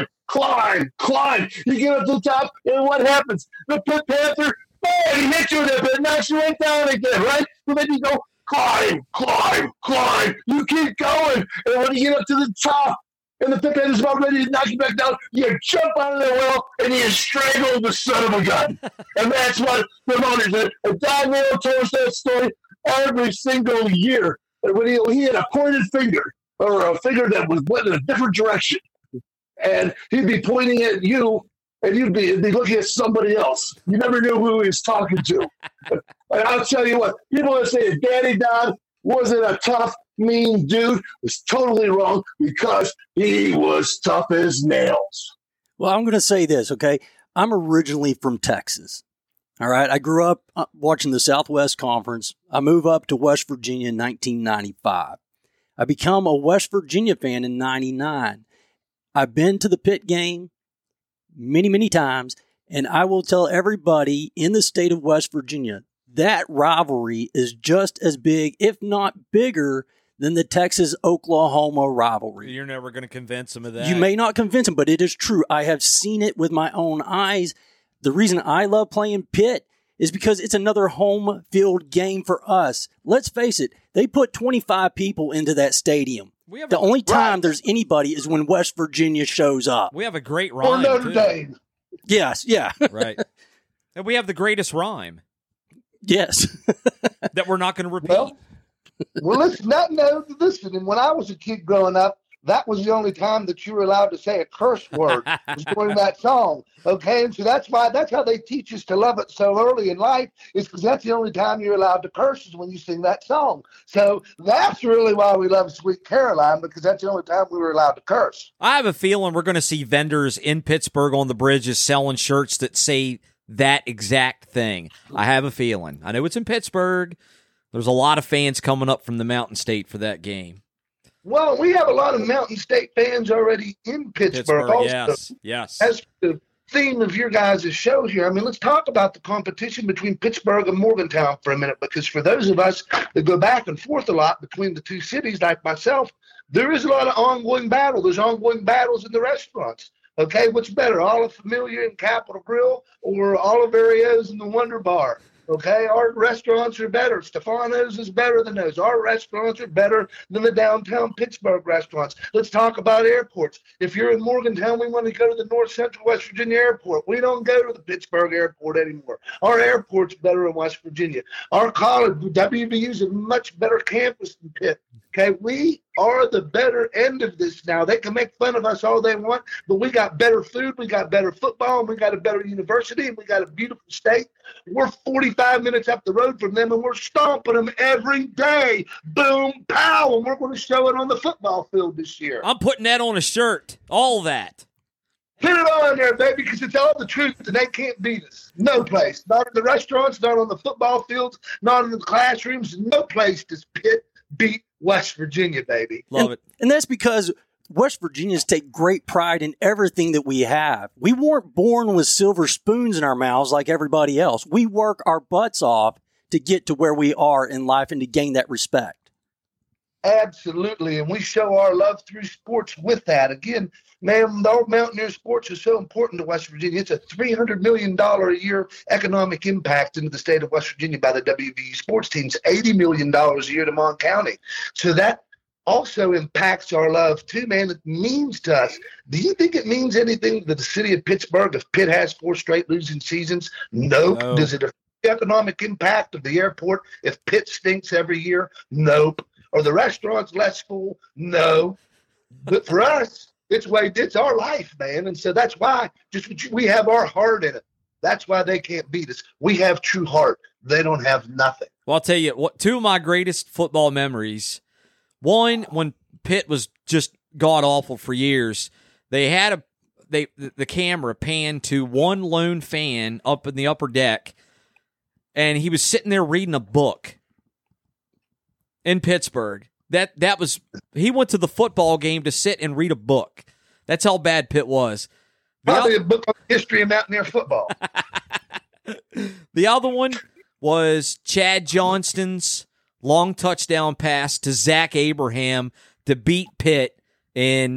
You get up to the top, and what happens? The Pitt Panther, man, he hits you with it, but knocks you right down again, right? So then you go climb. You keep going. And when you get up to the top, and the Pitt Panther's about ready to knock you back down, you jump out of the well, and you strangle the son of a gun. And that's what the Mountaineers did. And Don Nalen tells that story every single year. And when he had a pointed finger, or a finger that was went in a different direction, and he'd be pointing at you, and you'd be looking at somebody else. You never knew who he was talking to. And I'll tell you what, people that say that Danny Don wasn't a tough, mean dude was totally wrong, because he was tough as nails. Well, I'm going to say this, okay? I'm originally from Texas. All right. I grew up watching the Southwest Conference. I moved up to West Virginia in 1995. I become a West Virginia fan in 99. I've been to the Pitt game many, many times, and I will tell everybody in the state of West Virginia that rivalry is just as big, if not bigger, than the Texas-Oklahoma rivalry. You're never going to convince them of that. You may not convince them, but it is true. I have seen it with my own eyes. The reason I love playing Pitt is because it's another home field game for us. Let's face it, they put 25 people into that stadium. The only time there's anybody is when West Virginia shows up. We have a great Or rhyme, Notre too. Dame. Yes, yeah. Right. And we have the greatest rhyme Yes. that we're not going to repeat. Well, listen, and when I was a kid growing up, that was the only time that you were allowed to say a curse word was during that song. Okay, and so that's how they teach us to love it so early in life, is because that's the only time you're allowed to curse is when you sing that song. So that's really why we love Sweet Caroline, because that's the only time we were allowed to curse. I have a feeling we're going to see vendors in Pittsburgh on the bridges selling shirts that say that exact thing. I have a feeling. I know it's in Pittsburgh. There's a lot of fans coming up from the Mountain State for that game. Well, we have a lot of Mountain State fans already in Pittsburgh also. Yes. As the theme of your guys' show here, I mean, let's talk about the competition between Pittsburgh and Morgantown for a minute, because for those of us that go back and forth a lot between the two cities, like myself, there is a lot of ongoing battle. There's ongoing battles in the restaurants. Okay, what's better, Olive Familiar and Capitol Grill or Oliverios and the Wonder Bar? Okay, our restaurants are better. Stefano's is better than those. Our restaurants are better than the downtown Pittsburgh restaurants. Let's talk about airports. If you're in Morgantown, we want to go to the North Central West Virginia Airport. We don't go to the Pittsburgh Airport anymore. Our airport's better in West Virginia. Our college, WVU, is a much better campus than Pitt. Okay, we are the better end of this now. They can make fun of us all they want, but we got better food, we got better football, and we got a better university, and we got a beautiful state. We're 45 minutes up the road from them, and we're stomping them every day. Boom, pow, and we're going to show it on the football field this year. I'm putting that on a shirt. All that. Put it on there, baby, because it's all the truth, and they can't beat us. No place. Not in the restaurants, not on the football fields, not in the classrooms. No place does Pitt beat West Virginia, baby. Love it. And that's because West Virginians take great pride in everything that we have. We weren't born with silver spoons in our mouths like everybody else. We work our butts off to get to where we are in life and to gain that respect. Absolutely, and we show our love through sports with that. Again, man, our Mountaineer sports is so important to West Virginia. It's a $300 million a year economic impact into the state of West Virginia by the WVU sports teams, $80 million a year to Mon County. So that also impacts our love too, man. It means to us. Do you think it means anything to the city of Pittsburgh if Pitt has 4 straight losing seasons? Nope. No. Does it affect the economic impact of the airport if Pitt stinks every year? Nope. Are the restaurants less full? No. But for us, it's our life, man. And so that's why we have our heart in it. That's why they can't beat us. We have true heart. They don't have nothing. Well, I'll tell you what. 2 of my greatest football memories. One, when Pitt was just god awful for years, they had the camera panned to one lone fan up in the upper deck, and he was sitting there reading a book in Pittsburgh. He went to the football game to sit and read a book. That's how bad Pitt was. Probably a book on the history of Mountaineer football. The other one was Chad Johnston's long touchdown pass to Zach Abraham to beat Pitt in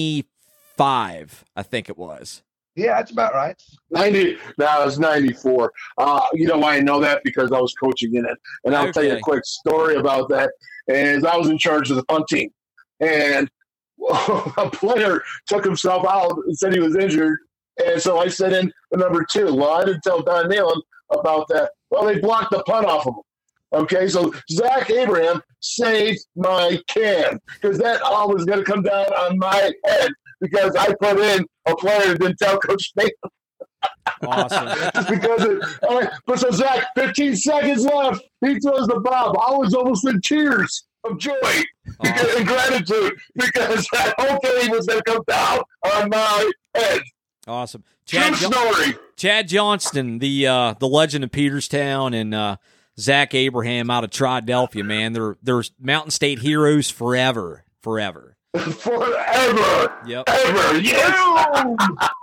95, I think it was. Yeah, that's about right. 90. No, it was 94. You know why I know that? Because I was coaching in it. And I'll tell you a quick story about that. Is I was in charge of the punt team. And a player took himself out and said he was injured. And so I sent in the number 2. Well, I didn't tell Don Nealon about that. Well, they blocked the punt off of him. Okay, so Zach Abraham saved my can because that all was going to come down on my head because I put in a player that didn't tell Coach Nathan. Awesome. But so Zach, 15 seconds left. He throws the bomb. I was almost in tears of joy and gratitude because that whole game was going to come down on my head. Awesome. True story. Chad Johnston, the legend of Peterstown, and Zach Abraham out of Triadelphia, man. They're Mountain State heroes forever. Forever. Yep. Ever. Yes.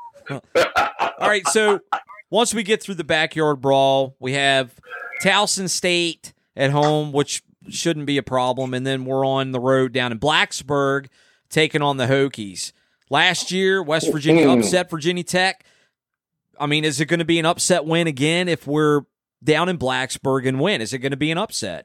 All right, so once we get through the backyard brawl, we have Towson State at home, which shouldn't be a problem, and then we're on the road down in Blacksburg taking on the Hokies. Last year, West Virginia upset Virginia Tech. I mean, is it going to be an upset win again if we're down in Blacksburg and win? Is it going to be an upset?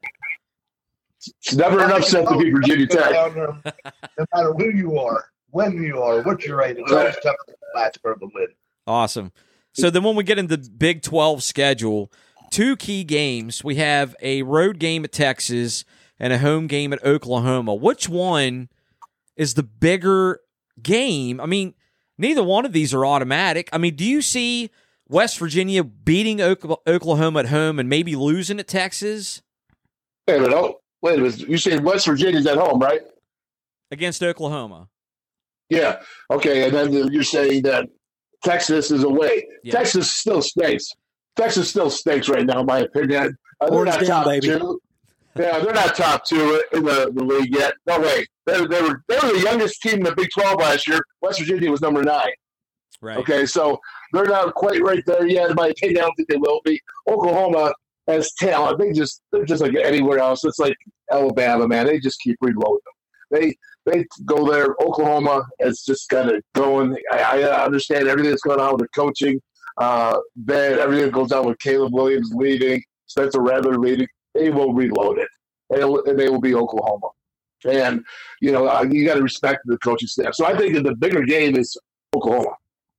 It's never an upset to beat Virginia Tech. No matter who you are, when you are, what you're rated, it's always tough to Blacksburg to win. Awesome. So then when we get into the Big 12 schedule, 2 key games. We have a road game at Texas and a home game at Oklahoma. Which one is the bigger game? I mean, neither one of these are automatic. I mean, do you see West Virginia beating Oklahoma at home and maybe losing at Texas? Wait a minute. You saying West Virginia's at home, right? Against Oklahoma. Yeah. Okay. And then you're saying that Texas is away. Yeah. Texas still stinks. Texas still stinks right now, in my opinion. They're not top 2. Yeah, they're not top 2 in the league yet. No way. They were the youngest team in the Big 12 last year. West Virginia was number 9. Right. Okay, so they're not quite right there yet. In my opinion, I don't think they will be. Oklahoma has talent. They're just like anywhere else. It's like Alabama, man. They just keep reloading them. They go there. Oklahoma is just kind of going. I understand everything that's going on with the coaching. Everything that goes on with Caleb Williams leaving, Spencer Rattler leaving. They will reload it, and they will be Oklahoma. And you got to respect the coaching staff. So I think that the bigger game is Oklahoma.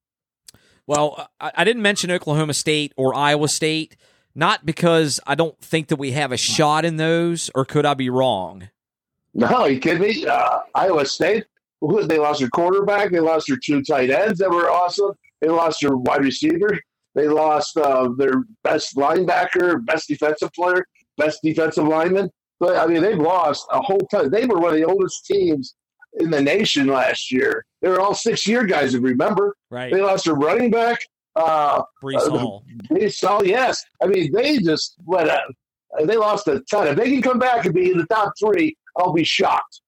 Well, I didn't mention Oklahoma State or Iowa State, not because I don't think that we have a shot in those, or could I be wrong? No, are you kidding me? Iowa State, they lost their quarterback. They lost their 2 tight ends that were awesome. They lost their wide receiver. They lost their best linebacker, best defensive player, best defensive lineman. But, I mean, they've lost a whole ton. They were one of the oldest teams in the nation last year. They were all 6-year guys, if you remember. Right. They lost their running back. Breece Hall. Breece Hall, yes. I mean, they just went out. They lost a ton. If they can come back and be in the top 3, I'll be shocked.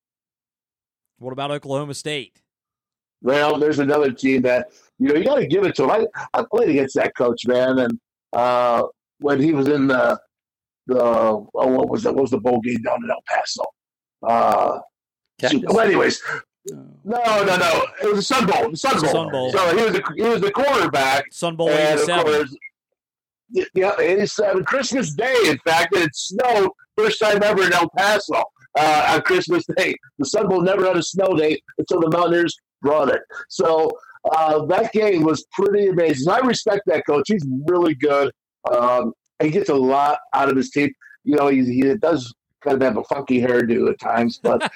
What about Oklahoma State? Well, there's another team that, you got to give it to him. I played against that coach, man. And when he was in what was the bowl game down in El Paso? Well, anyways, no. It was a Sun Bowl. Sun Bowl. So he was the quarterback. Sun Bowl 87. Yeah, 87. Christmas Day, in fact, and it snowed. First time ever in El Paso on Christmas Day. The Sun Bowl never had a snow day until the Mountaineers brought it. So that game was pretty amazing. I respect that coach. He's really good. He gets a lot out of his team. He does kind of have a funky hairdo at times, but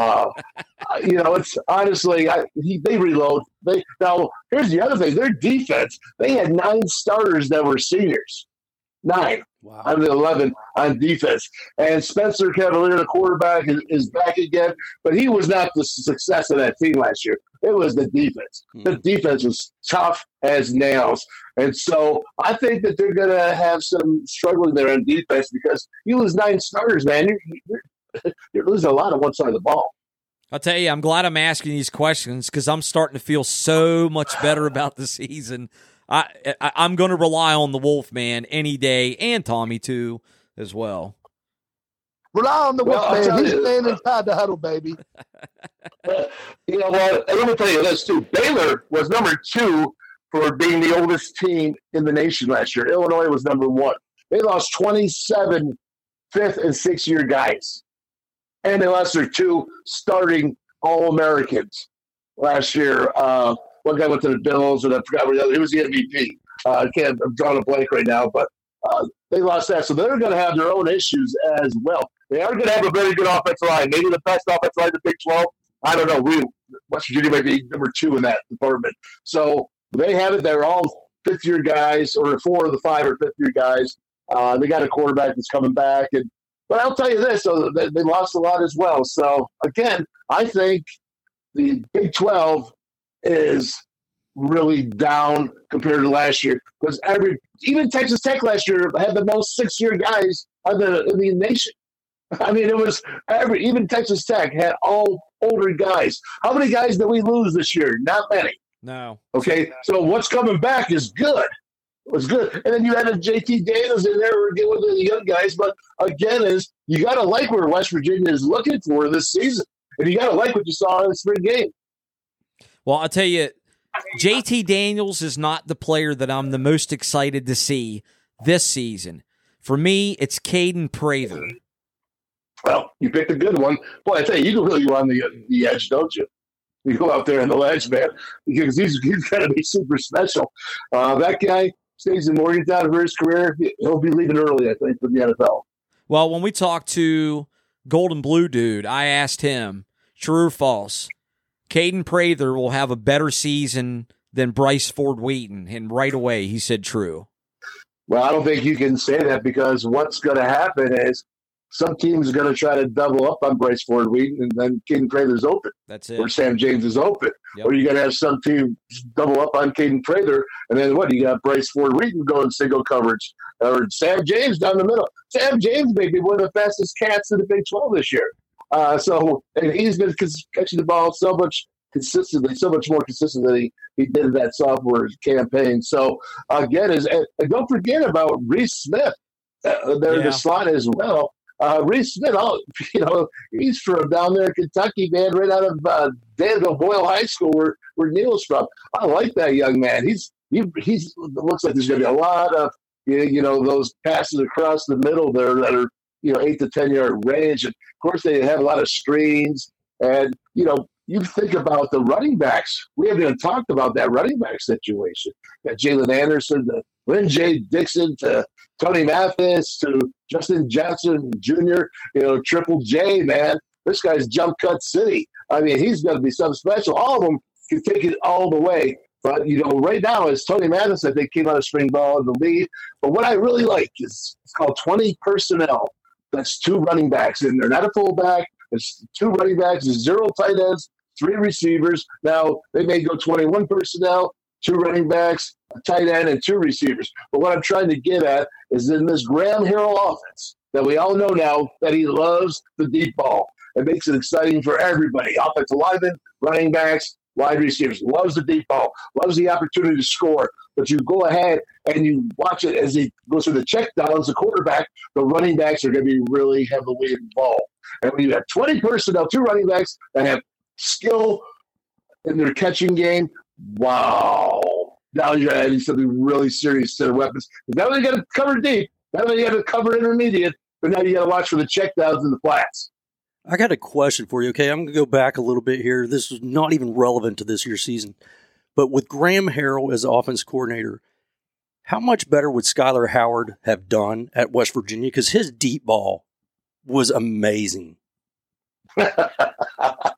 it's honestly they reload. Now here's the other thing: their defense. They had 9 starters that were seniors. 9 out of the 11 on defense. And Spencer Cavalier, the quarterback, is back again, but he was not the success of that team last year. It was the defense. The defense was tough as nails. And so I think that they're going to have some struggling there on defense because you lose 9 starters, man. You're losing a lot on one side of the ball. I'll tell you, I'm glad I'm asking these questions because I'm starting to feel so much better about the season. I'm going to rely on the Wolfman any day, and Tommy too, as well. Rely on the Wolfman. He's standing inside the huddle, baby. You know what? And let me tell you this too. Baylor was number 2 for being the oldest team in the nation last year. Illinois was number 1. They lost 27 5th and 6th-year guys, and they lost their 2 starting All-Americans last year. One guy went to the Bills, and I forgot what the other. He was the MVP. I'm drawing a blank right now, but they lost that. So they're going to have their own issues as well. They are going to have a very good offensive line, maybe the best offensive line in the Big 12. I don't know. West Virginia might be number 2 in that department. So they have it. They're all 5th-year guys, or 4 of the 5 are 5th-year guys. They got a quarterback that's coming back. But I'll tell you this, so they lost a lot as well. So, again, I think the Big 12 is really down compared to last year because even Texas Tech last year had the most 6-year guys in the nation. I mean, it was even Texas Tech had all older guys. How many guys did we lose this year? Not many. No. Okay, so what's coming back is good. Was good, and then you had a JT Daniels in there with the young guys. But again, you got to like where West Virginia is looking for this season, and you got to like what you saw in the spring game. Well, I'll tell you, JT Daniels is not the player that I'm the most excited to see this season. For me, it's Caden Prather. Well, you picked a good one. Boy, I tell you, you can really go on the edge, don't you? You go out there on the ledge, man, because he's got to be super special. That guy stays in Morgantown for his career. He'll be leaving early, I think, for the NFL. Well, when we talked to Golden Blue Dude, I asked him, true or false, Caden Prather will have a better season than Bryce Ford Wheaton. And right away, he said true. Well, I don't think you can say that, because what's going to happen is some teams are going to try to double up on Bryce Ford Wheaton, and then Caden Prather's open. That's it. Or Sam James is open. Yep. Or you're going to have some team double up on Caden Prather, and then what? You got Bryce Ford Wheaton going single coverage. Or Sam James down the middle. Sam James may be one of the fastest cats in the Big 12 this year. And he's been catching the ball so much consistently, so much more consistent than he did in that sophomore campaign. So, again, and don't forget about Reese Smith there in the slot as well. Reese Smith, he's from down there in Kentucky, man, right out of Danville Boyle High School, where Neil's from. I like that young man. He's it looks like there's going to be a lot of those passes across the middle there that are 8 to 10 yard range, and of course they have a lot of screens. And you think about the running backs. We haven't even talked about that running back situation. Got Jalen Anderson, to Lynn J. Dixon, to Tony Mathis, to Justin Johnson Jr., Triple J, man. This guy's jump cut city. I mean, he's going to be something special. All of them can take it all the way. But, right now, it's Tony Mathis, I think, came out of spring ball in the lead. But what I really like is it's called 20 personnel. That's 2 running backs in there. Not a fullback. It's 2 running backs, 0 tight ends, 3 receivers. Now, they may go 21 personnel, 2 running backs, a tight end, and 2 receivers. But what I'm trying to get at is in this Graham Harrell offense that we all know now that he loves the deep ball. It makes it exciting for everybody. Offensive linemen, running backs, wide receivers. Loves the deep ball. Loves the opportunity to score. But you go ahead and you watch it as he goes through the check downs, the quarterback, the running backs are going to be really heavily involved. And when you have 20 personnel, 2 running backs that have skill in their catching game, wow. Now you're adding something really serious to the weapons. Now you got to cover deep. Now you got to cover intermediate. But now you got to watch for the check downs and the flats. I got a question for you, okay? I'm going to go back a little bit here. This is not even relevant to this year's season. But with Graham Harrell as offense coordinator, how much better would Skyler Howard have done at West Virginia? Because his deep ball was amazing. That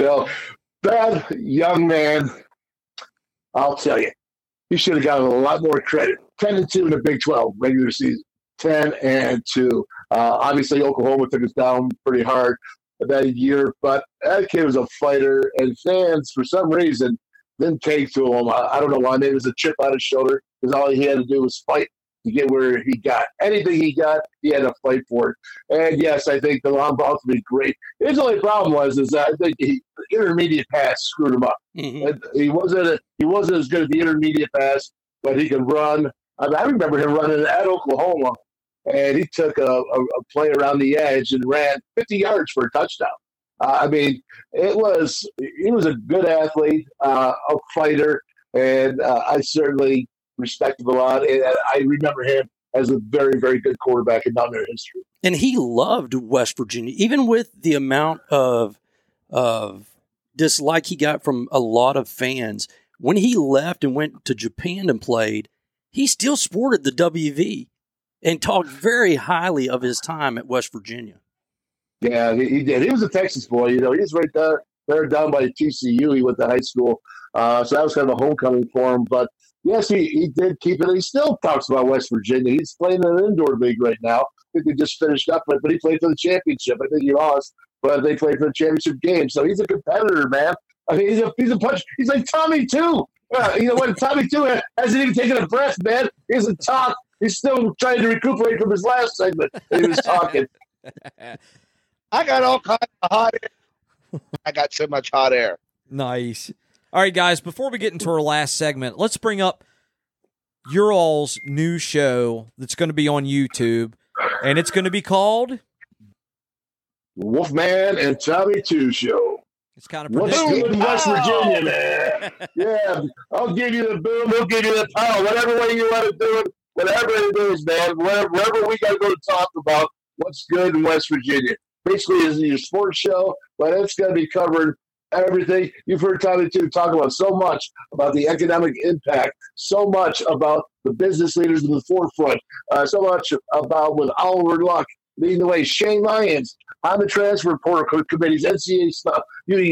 young man, I'll tell you, he should have gotten a lot more credit. 10-2 in the Big 12 regular season. 10-2. Obviously, Oklahoma took us down pretty hard that year, but that kid was a fighter, and fans, for some reason, didn't take to him. I don't know why. Maybe it was a chip on his shoulder, because all he had to do was fight to get where he got. Anything he got, he had to fight for it. And yes, I think the long ball would be great. His only problem was that I think the intermediate pass screwed him up. Mm-hmm. He wasn't as good at the intermediate pass, but he could run. I remember him running at Oklahoma, and he took a play around the edge and ran 50 yards for a touchdown. He was a good athlete, a fighter, and I certainly respect him a lot. And I remember him as a very, very good quarterback in Mountaineer history. And he loved West Virginia, even with the amount of dislike he got from a lot of fans. When he left and went to Japan and played, he still sported the WV and talked very highly of his time at West Virginia. Yeah, he did. He was a Texas boy. He's right there down by TCU. He went to high school. So that was kind of a homecoming for him. But, yes, he did keep it. He still talks about West Virginia. He's playing in an indoor league right now. I think they just finished up, but he played for the championship. I think he lost, but they played for the championship game. So he's a competitor, man. I mean, he's a punch. He's like Tommy, too. You know what? Tommy, too, hasn't even taken a breath, man. He hasn't talked. He's still trying to recuperate from his last segment that he was talking. I got all kinds of hot air. I got so much hot air. Nice. All right, guys, before we get into our last segment, let's bring up your all's new show that's going to be on YouTube, and it's going to be called Wolfman and Tommy 2 Show. It's kind of what's good in West Virginia, man? Yeah, I'll give you the boom, we'll give you the power, whatever way you want to do it. whatever it is, man, wherever we got to go to talk about what's good in West Virginia. Basically, it's your sports show, but it's going to be covering everything. You've heard Tommy, too, talk about so much about the economic impact, so much about the business leaders in the forefront, so much about with Oliver Luck leading the way, Shane Lyons on the transfer portal committees, NCAA stuff.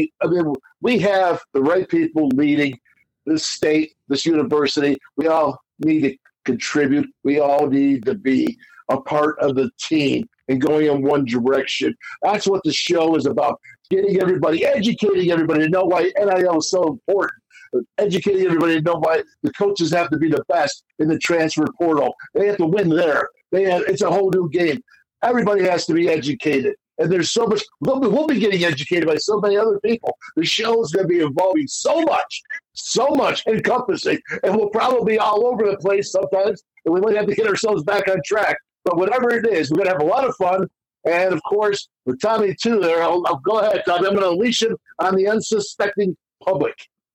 We have the right people leading this state, this university. We all need to contribute. We all need to be a part of the team and going in one direction. That's what the show is about. Getting everybody, educating everybody to know why NIL is so important. Educating everybody to know why the coaches have to be the best in the transfer portal. They have to win there. It's a whole new game. Everybody has to be educated. And there's so much. We'll be getting educated by so many other people. The show is going to be evolving so much encompassing. And we'll probably be all over the place sometimes. And we might have to get ourselves back on track. But whatever it is, we're going to have a lot of fun. And, of course, with Tommy, too, there, I'll go ahead, Tommy. I'm going to unleash him on the unsuspecting public.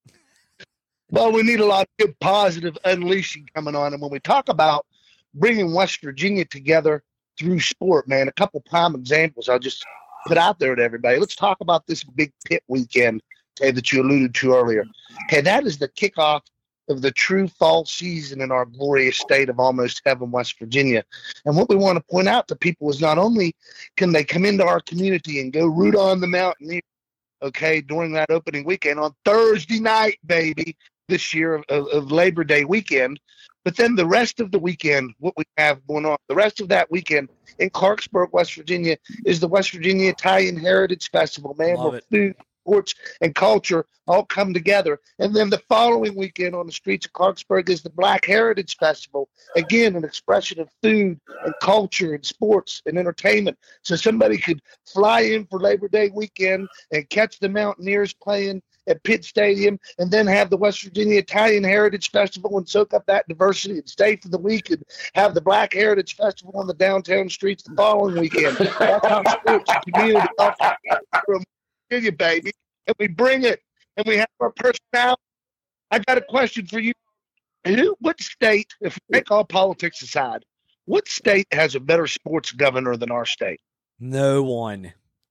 Well, we need a lot of good, positive unleashing coming on. And when we talk about bringing West Virginia together through sport, man, a couple prime examples I'll just put out there to everybody. Let's talk about this big pit weekend, okay, that you alluded to earlier. Okay, that is the kickoff of the true fall season in our glorious state of almost heaven, West Virginia. And what we want to point out to people is not only can they come into our community and go root on the Mountaineers, okay, during that opening weekend on Thursday night, baby, this year of Labor Day weekend, but then the rest of the weekend, what we have going on, the rest of that weekend in Clarksburg, West Virginia, is the West Virginia Italian Heritage Festival, man, where food, sports, and culture all come together. And then the following weekend on the streets of Clarksburg is the Black Heritage Festival, again, an expression of food and culture and sports and entertainment. So somebody could fly in for Labor Day weekend and catch the Mountaineers playing at Pitt Stadium, and then have the West Virginia Italian Heritage Festival and soak up that diversity and stay for the week and have the Black Heritage Festival on the downtown streets the following weekend. That's how sports and community from Virginia, baby. And we bring it, and we have our personality. I got a question for you. What state, if we take all politics aside, what state has a better sports governor than our state? No one.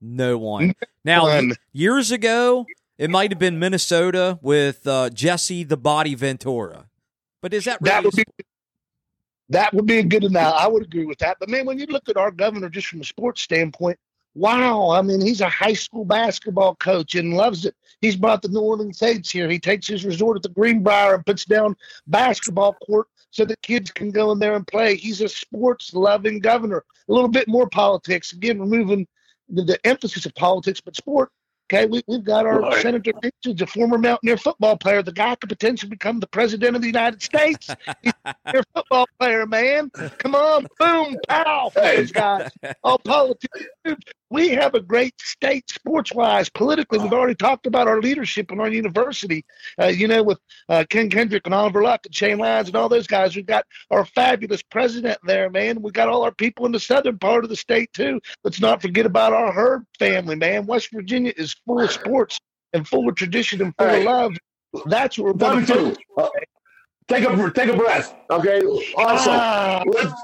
Now, years ago, it might have been Minnesota with Jesse the Body Ventura. But is that really... That would be a good enough. I would agree with that. But, man, when you look at our governor just from a sports standpoint, wow, I mean, he's a high school basketball coach and loves it. He's brought the New Orleans Saints here. He takes his resort at the Greenbrier and puts down basketball court so that kids can go in there and play. He's a sports-loving governor. A little bit more politics, again, removing the emphasis of politics, but sport. Okay, we've got our Senator Richards, a former Mountaineer football player. The guy could potentially become the president of the United States. He's a Mountaineer football player, man. Come on, boom, pow, those guys. All politics. We have a great state sports-wise. Politically, we've already talked about our leadership in our university, with Ken Kendrick and Oliver Luck and Shane Lyons and all those guys. We've got our fabulous president there, man. We've got all our people in the southern part of the state, too. Let's not forget about our Herb family, man. West Virginia is full of sports and full of tradition and full of love. That's what we're going to do. Take a breath, okay? Also,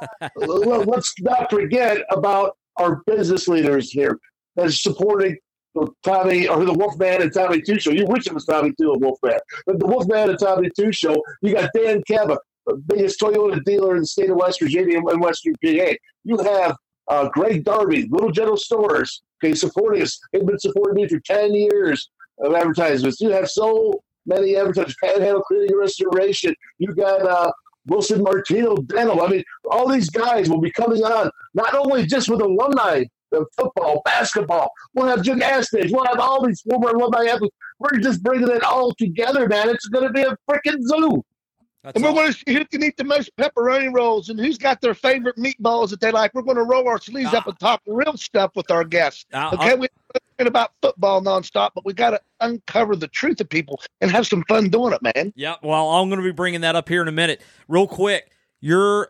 let's not forget about our business leaders here that are supporting Tommy, or the Wolfman and Tommy 2 show. You wish it was Tommy 2 and Wolfman. But the Wolfman and Tommy 2 show, you got Dan Keba, the biggest Toyota dealer in the state of West Virginia and Western PA. You have Greg Darby, Little General Stores, okay, supporting us. They've been supporting me for 10 years of advertisements. You have so many advertisers, Panhandle Cleaning and Restoration. You got Wilson Martino Dental. I mean, all these guys will be coming on, not only just with alumni of football, basketball. We'll have gymnastics. We'll have all these former alumni athletes. We're just bringing it all together, man. It's going to be a freaking zoo. And we're going to see who can eat the most pepperoni rolls and who's got their favorite meatballs that they like. We're going to roll our sleeves up and talk real stuff with our guests. Okay, we're talking about football nonstop, but we got to uncover the truth of people and have some fun doing it, man. Yeah, well, I'm going to be bringing that up here in a minute. Real quick, your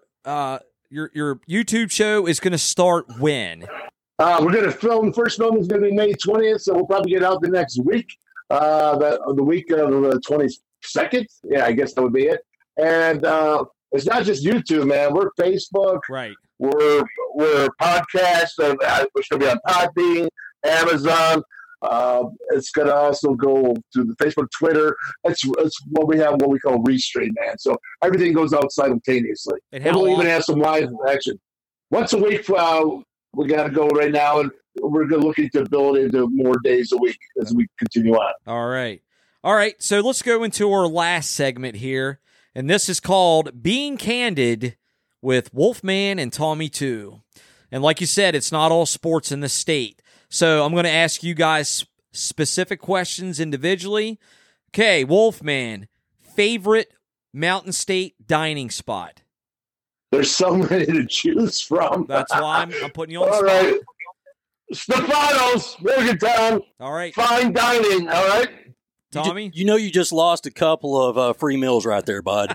YouTube show is going to start when? We're going to film. The first film is going to be May 20th, so we'll probably get out the next week. The week of the 22nd. Yeah, I guess that would be it. And it's not just YouTube, man. We're Facebook. Right. We're podcasts. We're going to be on Podbean, Amazon. It's going to also go to the Facebook, Twitter. It's what we have, what we call Restream, man. So everything goes out simultaneously. And we'll even have some live action. Once a week, we got to go right now, and we're looking to build into more days a week as we continue on. All right. So let's go into our last segment here, and this is called Being Candid with Wolfman and Tommy 2. And like you said, it's not all sports in the state. So I'm going to ask you guys specific questions individually. Okay, Wolfman, favorite Mountain State dining spot? There's so many to choose from. That's why I'm putting you on the spot. All right. Stefano's, Morgantown. All right. Fine dining, all right? Tommy? You know you just lost a couple of free meals right there, bud.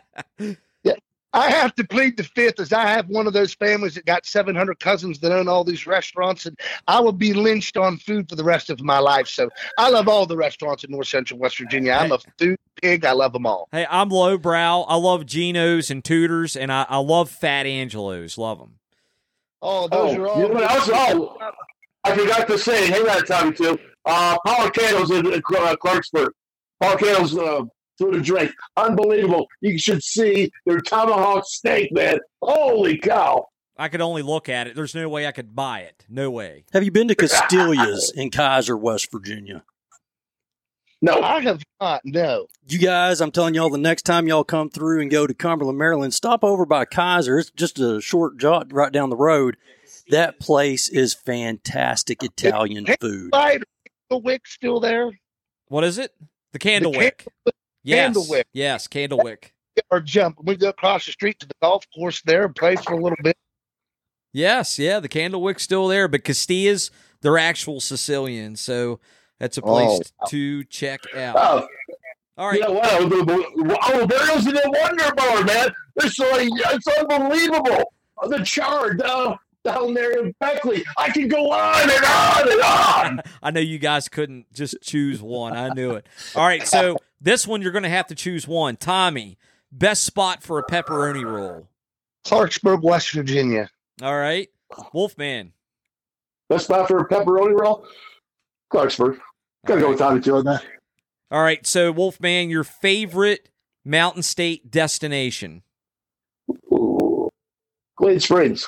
I have to plead the fifth, as I have one of those families that got 700 cousins that own all these restaurants, and I will be lynched on food for the rest of my life. So I love all the restaurants in North Central West Virginia. I'm a food pig. I love them all. Hey, I'm lowbrow. I love Geno's and Tudor's, and I love Fat Angelo's. Love them. Oh, those are all. You know what else? I forgot to say, hang on, Tommy, too. Policano's in Clarksburg. Policano's food and drink. Unbelievable. You should see their tomahawk steak, man. Holy cow. I could only look at it. There's no way I could buy it. No way. Have you been to Castilia's in Kaiser, West Virginia? No. I have not, no. You guys, I'm telling y'all, the next time y'all come through and go to Cumberland, Maryland, stop over by Kaiser. It's just a short jaunt right down the road. That place is fantastic Italian food. Candlewick still there? What is it? The Candlewick. Yes. Candlewick. Yes, Candlewick. Or jump. We go across the street to the golf course there and play for a little bit. Yes, the Candlewick's still there, but Castilla's, they're actual Sicilians, so that's a place to check out. Oh. All right. You know what? Oliverio's in the Wonder Bar, man. It's unbelievable. The char down there in Beckley. I can go on and on and on. I know you guys couldn't just choose one. I knew it. All right, so this one you're going to have to choose one. Tommy, best spot for a pepperoni roll? Clarksburg, West Virginia. All right. Wolfman. Best spot for a pepperoni roll? Clarksburg. Gotta go with Tommy too on that. All right, so Wolfman, your favorite Mountain State destination? Ooh. Glade Springs.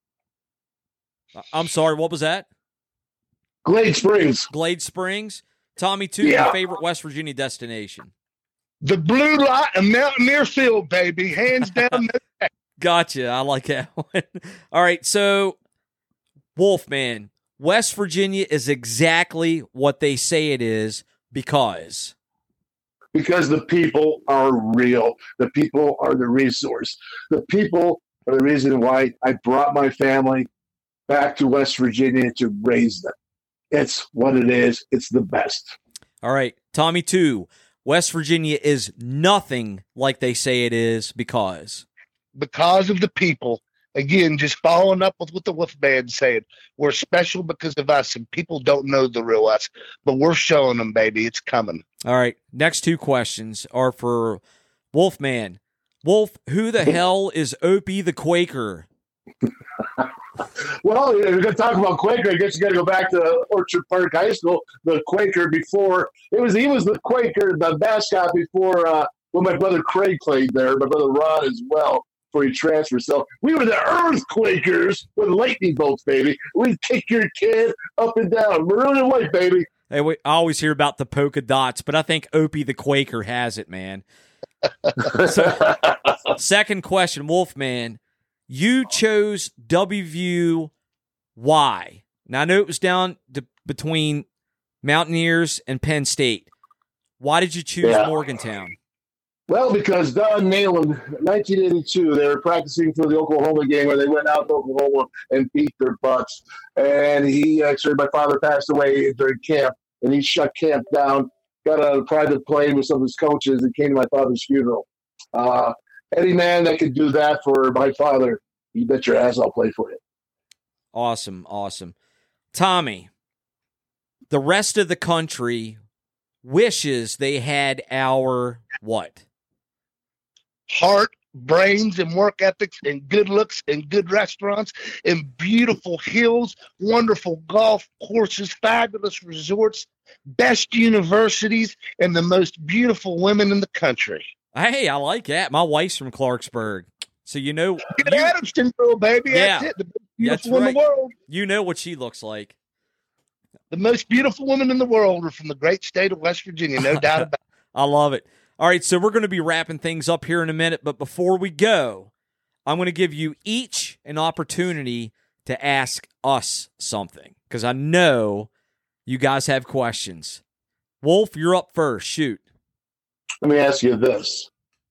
I'm sorry, what was that? Glade Springs. Glade Springs. Tommy, too, your favorite West Virginia destination? The Blue Light and Mountaineer Field, baby. Hands down. Gotcha. I like that one. All right, so Wolfman, West Virginia is exactly what they say it is because the people are real. The people are the resource. The people are the reason why I brought my family back to West Virginia to raise them. It's what it is. It's the best. All right, Tommy, too. West Virginia is nothing like they say it is because of the people. Again, just following up with what the Wolfman said. We're special because of us, and people don't know the real us. But we're showing them, baby. It's coming. All right, next two questions are for Wolfman. Wolf, who the hell is Opie the Quaker? Well, if you're going to talk about Quaker, I guess you got to go back to Orchard Park High School. The Quaker before he was the Quaker, the mascot before when my brother Craig played there. My brother Ron as well before he transferred. So we were the Earthquakers with lightning bolts, baby. We'd kick your kid up and down, maroon and white, baby. Hey, I always hear about the polka dots, but I think Opie the Quaker has it, man. So, second question, Wolfman. You chose WVU. Why? Now, I know it was down between Mountaineers and Penn State. Why did you choose Morgantown? Well, because Don Nalen, 1982, they were practicing for the Oklahoma game where they went out to Oklahoma and beat their butts. And my father passed away during camp, and he shut camp down, got on a private plane with some of his coaches, and came to my father's funeral. Any man that could do that for my father, you bet your ass I'll play for you. Awesome. Tommy, the rest of the country wishes they had our what? Heart brains and work ethics and good looks and good restaurants and beautiful hills, wonderful golf courses, fabulous resorts, best universities, and the most beautiful women in the country. Hey, I like that. My wife's from Clarksburg. So Good Adamsonville, baby. Yeah. That's it. The most beautiful That's in the world. You know what she looks like. The most beautiful women in the world are from the great state of West Virginia, no doubt about it. I love it. All right, so we're going to be wrapping things up here in a minute, but before we go, I'm going to give you each an opportunity to ask us something, because I know you guys have questions. Wolf, you're up first. Shoot. Let me ask you this.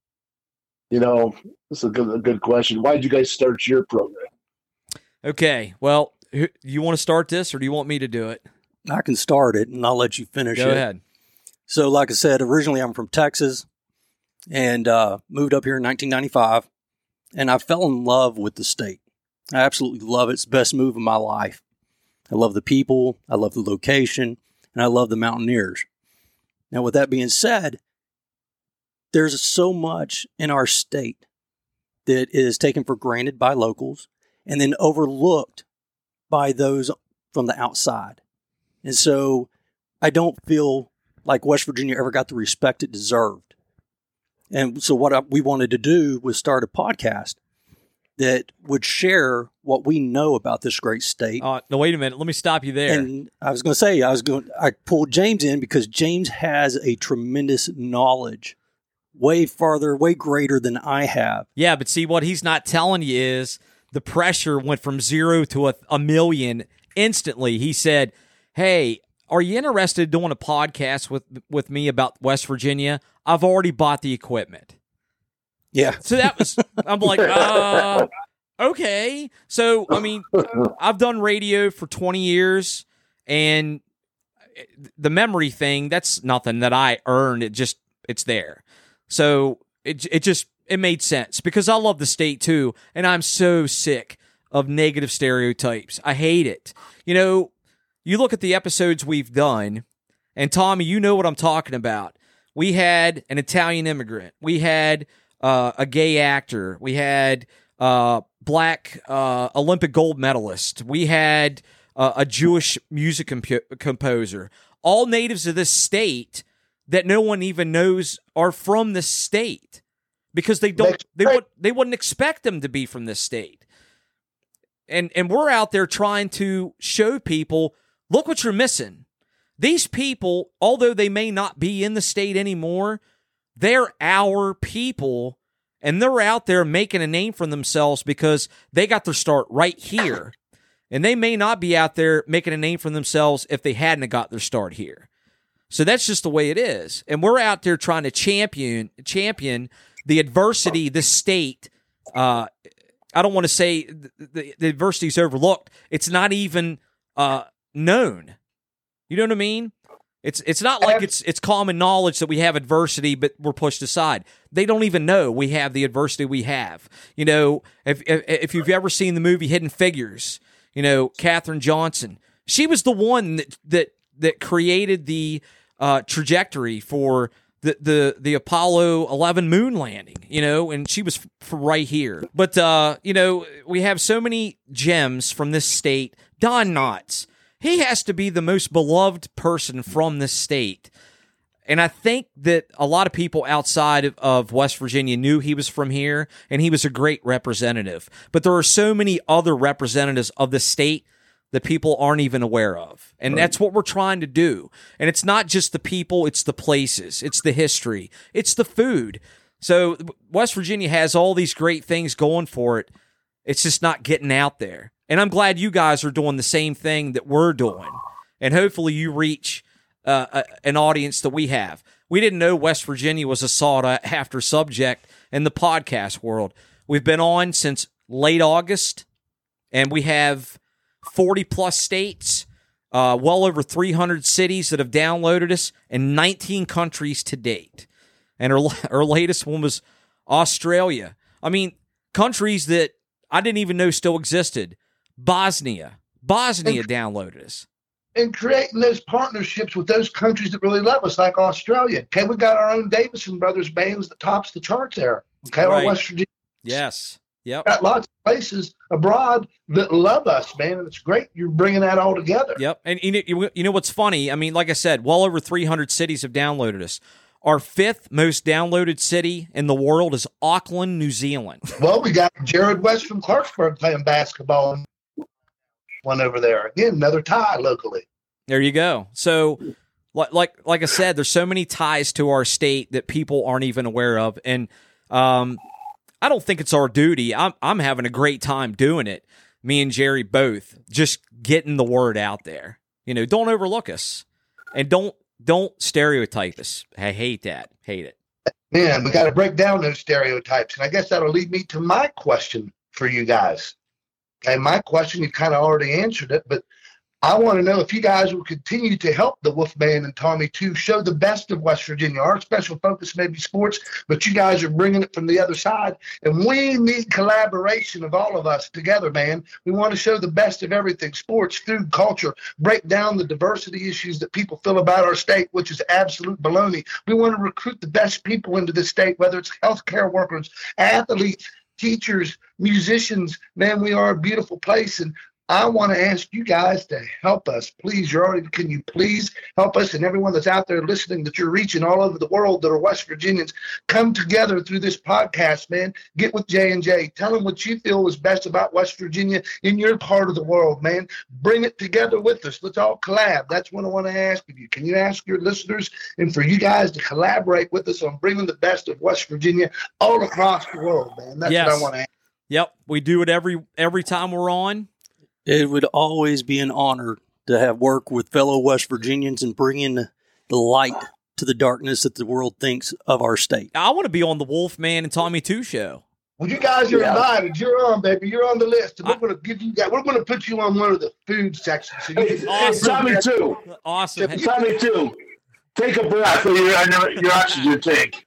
This is a good question. Why did you guys start your program? Okay, well, you want to start this, or do you want me to do it? I can start it, and I'll let you finish it. Go ahead. So, like I said, originally I'm from Texas and moved up here in 1995, and I fell in love with the state. I absolutely love it. It's the best move of my life. I love the people, I love the location, and I love the Mountaineers. Now, with that being said, there's so much in our state that is taken for granted by locals and then overlooked by those from the outside. And so I don't feel like West Virginia ever got the respect it deserved. And so what we wanted to do was start a podcast that would share what we know about this great state. No, wait a minute. Let me stop you there. And I was going to say, I pulled James in because James has a tremendous knowledge, way farther, way greater than I have. Yeah, but see, what he's not telling you is the pressure went from 0 to a million instantly. He said, hey, are you interested in doing a podcast with me about West Virginia? I've already bought the equipment. Yeah. So that was, I'm like, okay. So, I mean, I've done radio for 20 years, and the memory thing, that's nothing that I earned. It's there. So it made sense because I love the state too, and I'm so sick of negative stereotypes. I hate it. You look at the episodes we've done, and Tommy, you know what I'm talking about. We had an Italian immigrant. We had a gay actor. We had black Olympic gold medalist. We had a Jewish music composer. All natives of this state that no one even knows are from this state because they wouldn't expect them to be from this state. And we're out there trying to show people, look what you're missing. These people, although they may not be in the state anymore, they're our people, and they're out there making a name for themselves because they got their start right here. And they may not be out there making a name for themselves if they hadn't got their start here. So that's just the way it is. And we're out there trying to champion the adversity this state. I don't want to say the adversity is overlooked. It's not even known. You know what I mean? It's not like it's common knowledge that we have adversity, but we're pushed aside. They don't even know we have the adversity we have. If you've ever seen the movie Hidden Figures, Katherine Johnson, she was the one that created the trajectory for the Apollo 11 moon landing, and she was from right here. But, we have so many gems from this state. Don Knotts, he has to be the most beloved person from this state. And I think that a lot of people outside of West Virginia knew he was from here, and he was a great representative. But there are so many other representatives of the state that people aren't even aware of. And that's what we're trying to do. And it's not just the people, it's the places, it's the history, it's the food. So West Virginia has all these great things going for it. It's just not getting out there. And I'm glad you guys are doing the same thing that we're doing. And hopefully you reach an audience that we have. We didn't know West Virginia was a sought-after subject in the podcast world. We've been on since late August, and we have 40-plus states, well over 300 cities that have downloaded us, and 19 countries to date. And our latest one was Australia. I mean, countries that I didn't even know still existed. Bosnia downloaded us. And creating those partnerships with those countries that really love us, like Australia. Okay, we got our own Davison Brothers bands that tops the charts there. Okay, Right. or West Virginia Yes. Yep. Got lots of places abroad that love us, man, and it's great you're bringing that all together. Yep. And you know what's funny? I mean, like I said, well over 300 cities have downloaded us. Our 5th most downloaded city in the world is Auckland, New Zealand. Well, we got Jared West from Clarksburg playing basketball. One over there. Again, another tie locally. There you go. So, like I said, there's so many ties to our state that people aren't even aware of, and I don't think it's our duty. I'm having a great time doing it. Me and Jerry both, just getting the word out there. You know, don't overlook us, and don't stereotype us. I hate that. Hate it. Man, we got to break down those stereotypes, and I guess that'll lead me to my question for you guys. Okay, my question, you kind of already answered it, but I want to know if you guys will continue to help the Wolfman and Tommy too show the best of West Virginia. Our special focus may be sports, but you guys are bringing it from the other side, and we need collaboration of all of us together, man. We want to show the best of everything: sports, food, culture, break down the diversity issues that people feel about our state, which is absolute baloney. We want to recruit the best people into the state, whether it's healthcare workers, athletes, teachers, musicians. Man, we are a beautiful place, and I want to ask you guys to help us. Please, can you please help us, and everyone that's out there listening that you're reaching all over the world that are West Virginians, come together through this podcast, man. Get with J&J. Tell them what you feel is best about West Virginia in your part of the world, man. Bring it together with us. Let's all collab. That's what I want to ask of you. Can you ask your listeners and for you guys to collaborate with us on bringing the best of West Virginia all across the world, man? That's what I want to ask. Yep, we do it every time we're on. It would always be an honor to have work with fellow West Virginians and bring in the light to the darkness that the world thinks of our state. I want to be on the Wolfman and Tommy 2 show. Well, you guys are invited. You're on, baby. You're on the list. And we're going to give you guys. We're going to put you on one of the food sections. So you Awesome. Tommy too. Awesome. Tommy too. Take a breath of your oxygen tank.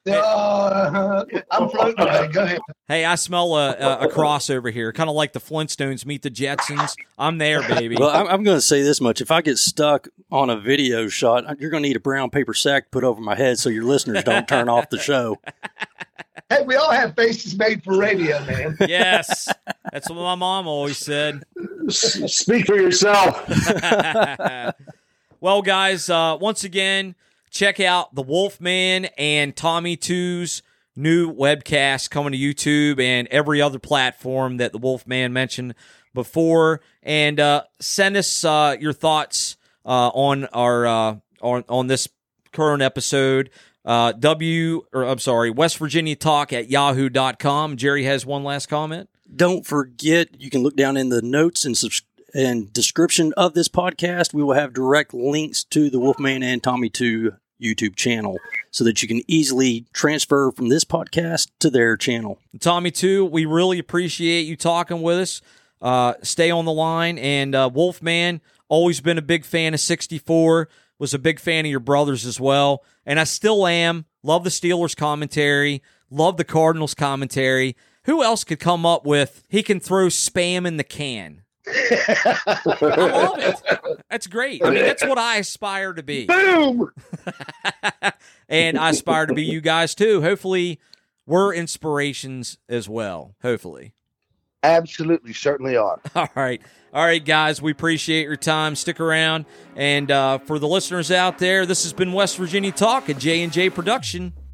I'm floating. Go ahead. Hey, I smell a crossover here, kind of like the Flintstones meet the Jetsons. I'm there, baby. Well, I'm going to say this much. If I get stuck on a video shot, you're going to need a brown paper sack put over my head so your listeners don't turn off the show. Hey, we all have faces made for radio, man. Yes. That's what my mom always said. Speak for yourself. Well, guys, once again, check out the Wolfman and Tommy 2's new webcast coming to YouTube and every other platform that the Wolfman mentioned before. And send us your thoughts on our on this current episode. West Virginia Talk at yahoo.com. Jerry has one last comment. Don't forget, you can look down in the notes and description of this podcast. We will have direct links to the Wolfman and Tommy 2 YouTube channel so that you can easily transfer from this podcast to their channel. Tommy 2, we really appreciate you talking with us. Stay on the line. And Wolfman, always been a big fan of 64, was a big fan of your brothers as well. And I still am. Love the Steelers commentary. Love the Cardinals commentary. Who else could come up with, he can throw spam in the can? I love it. That's great. I mean, that's what I aspire to be. Boom! And I aspire to be you guys too. Hopefully, we're inspirations as well. Hopefully. Absolutely. Certainly are. All right. All right, guys. We appreciate your time. Stick around. And for the listeners out there, this has been West Virginia Talk, a J&J production.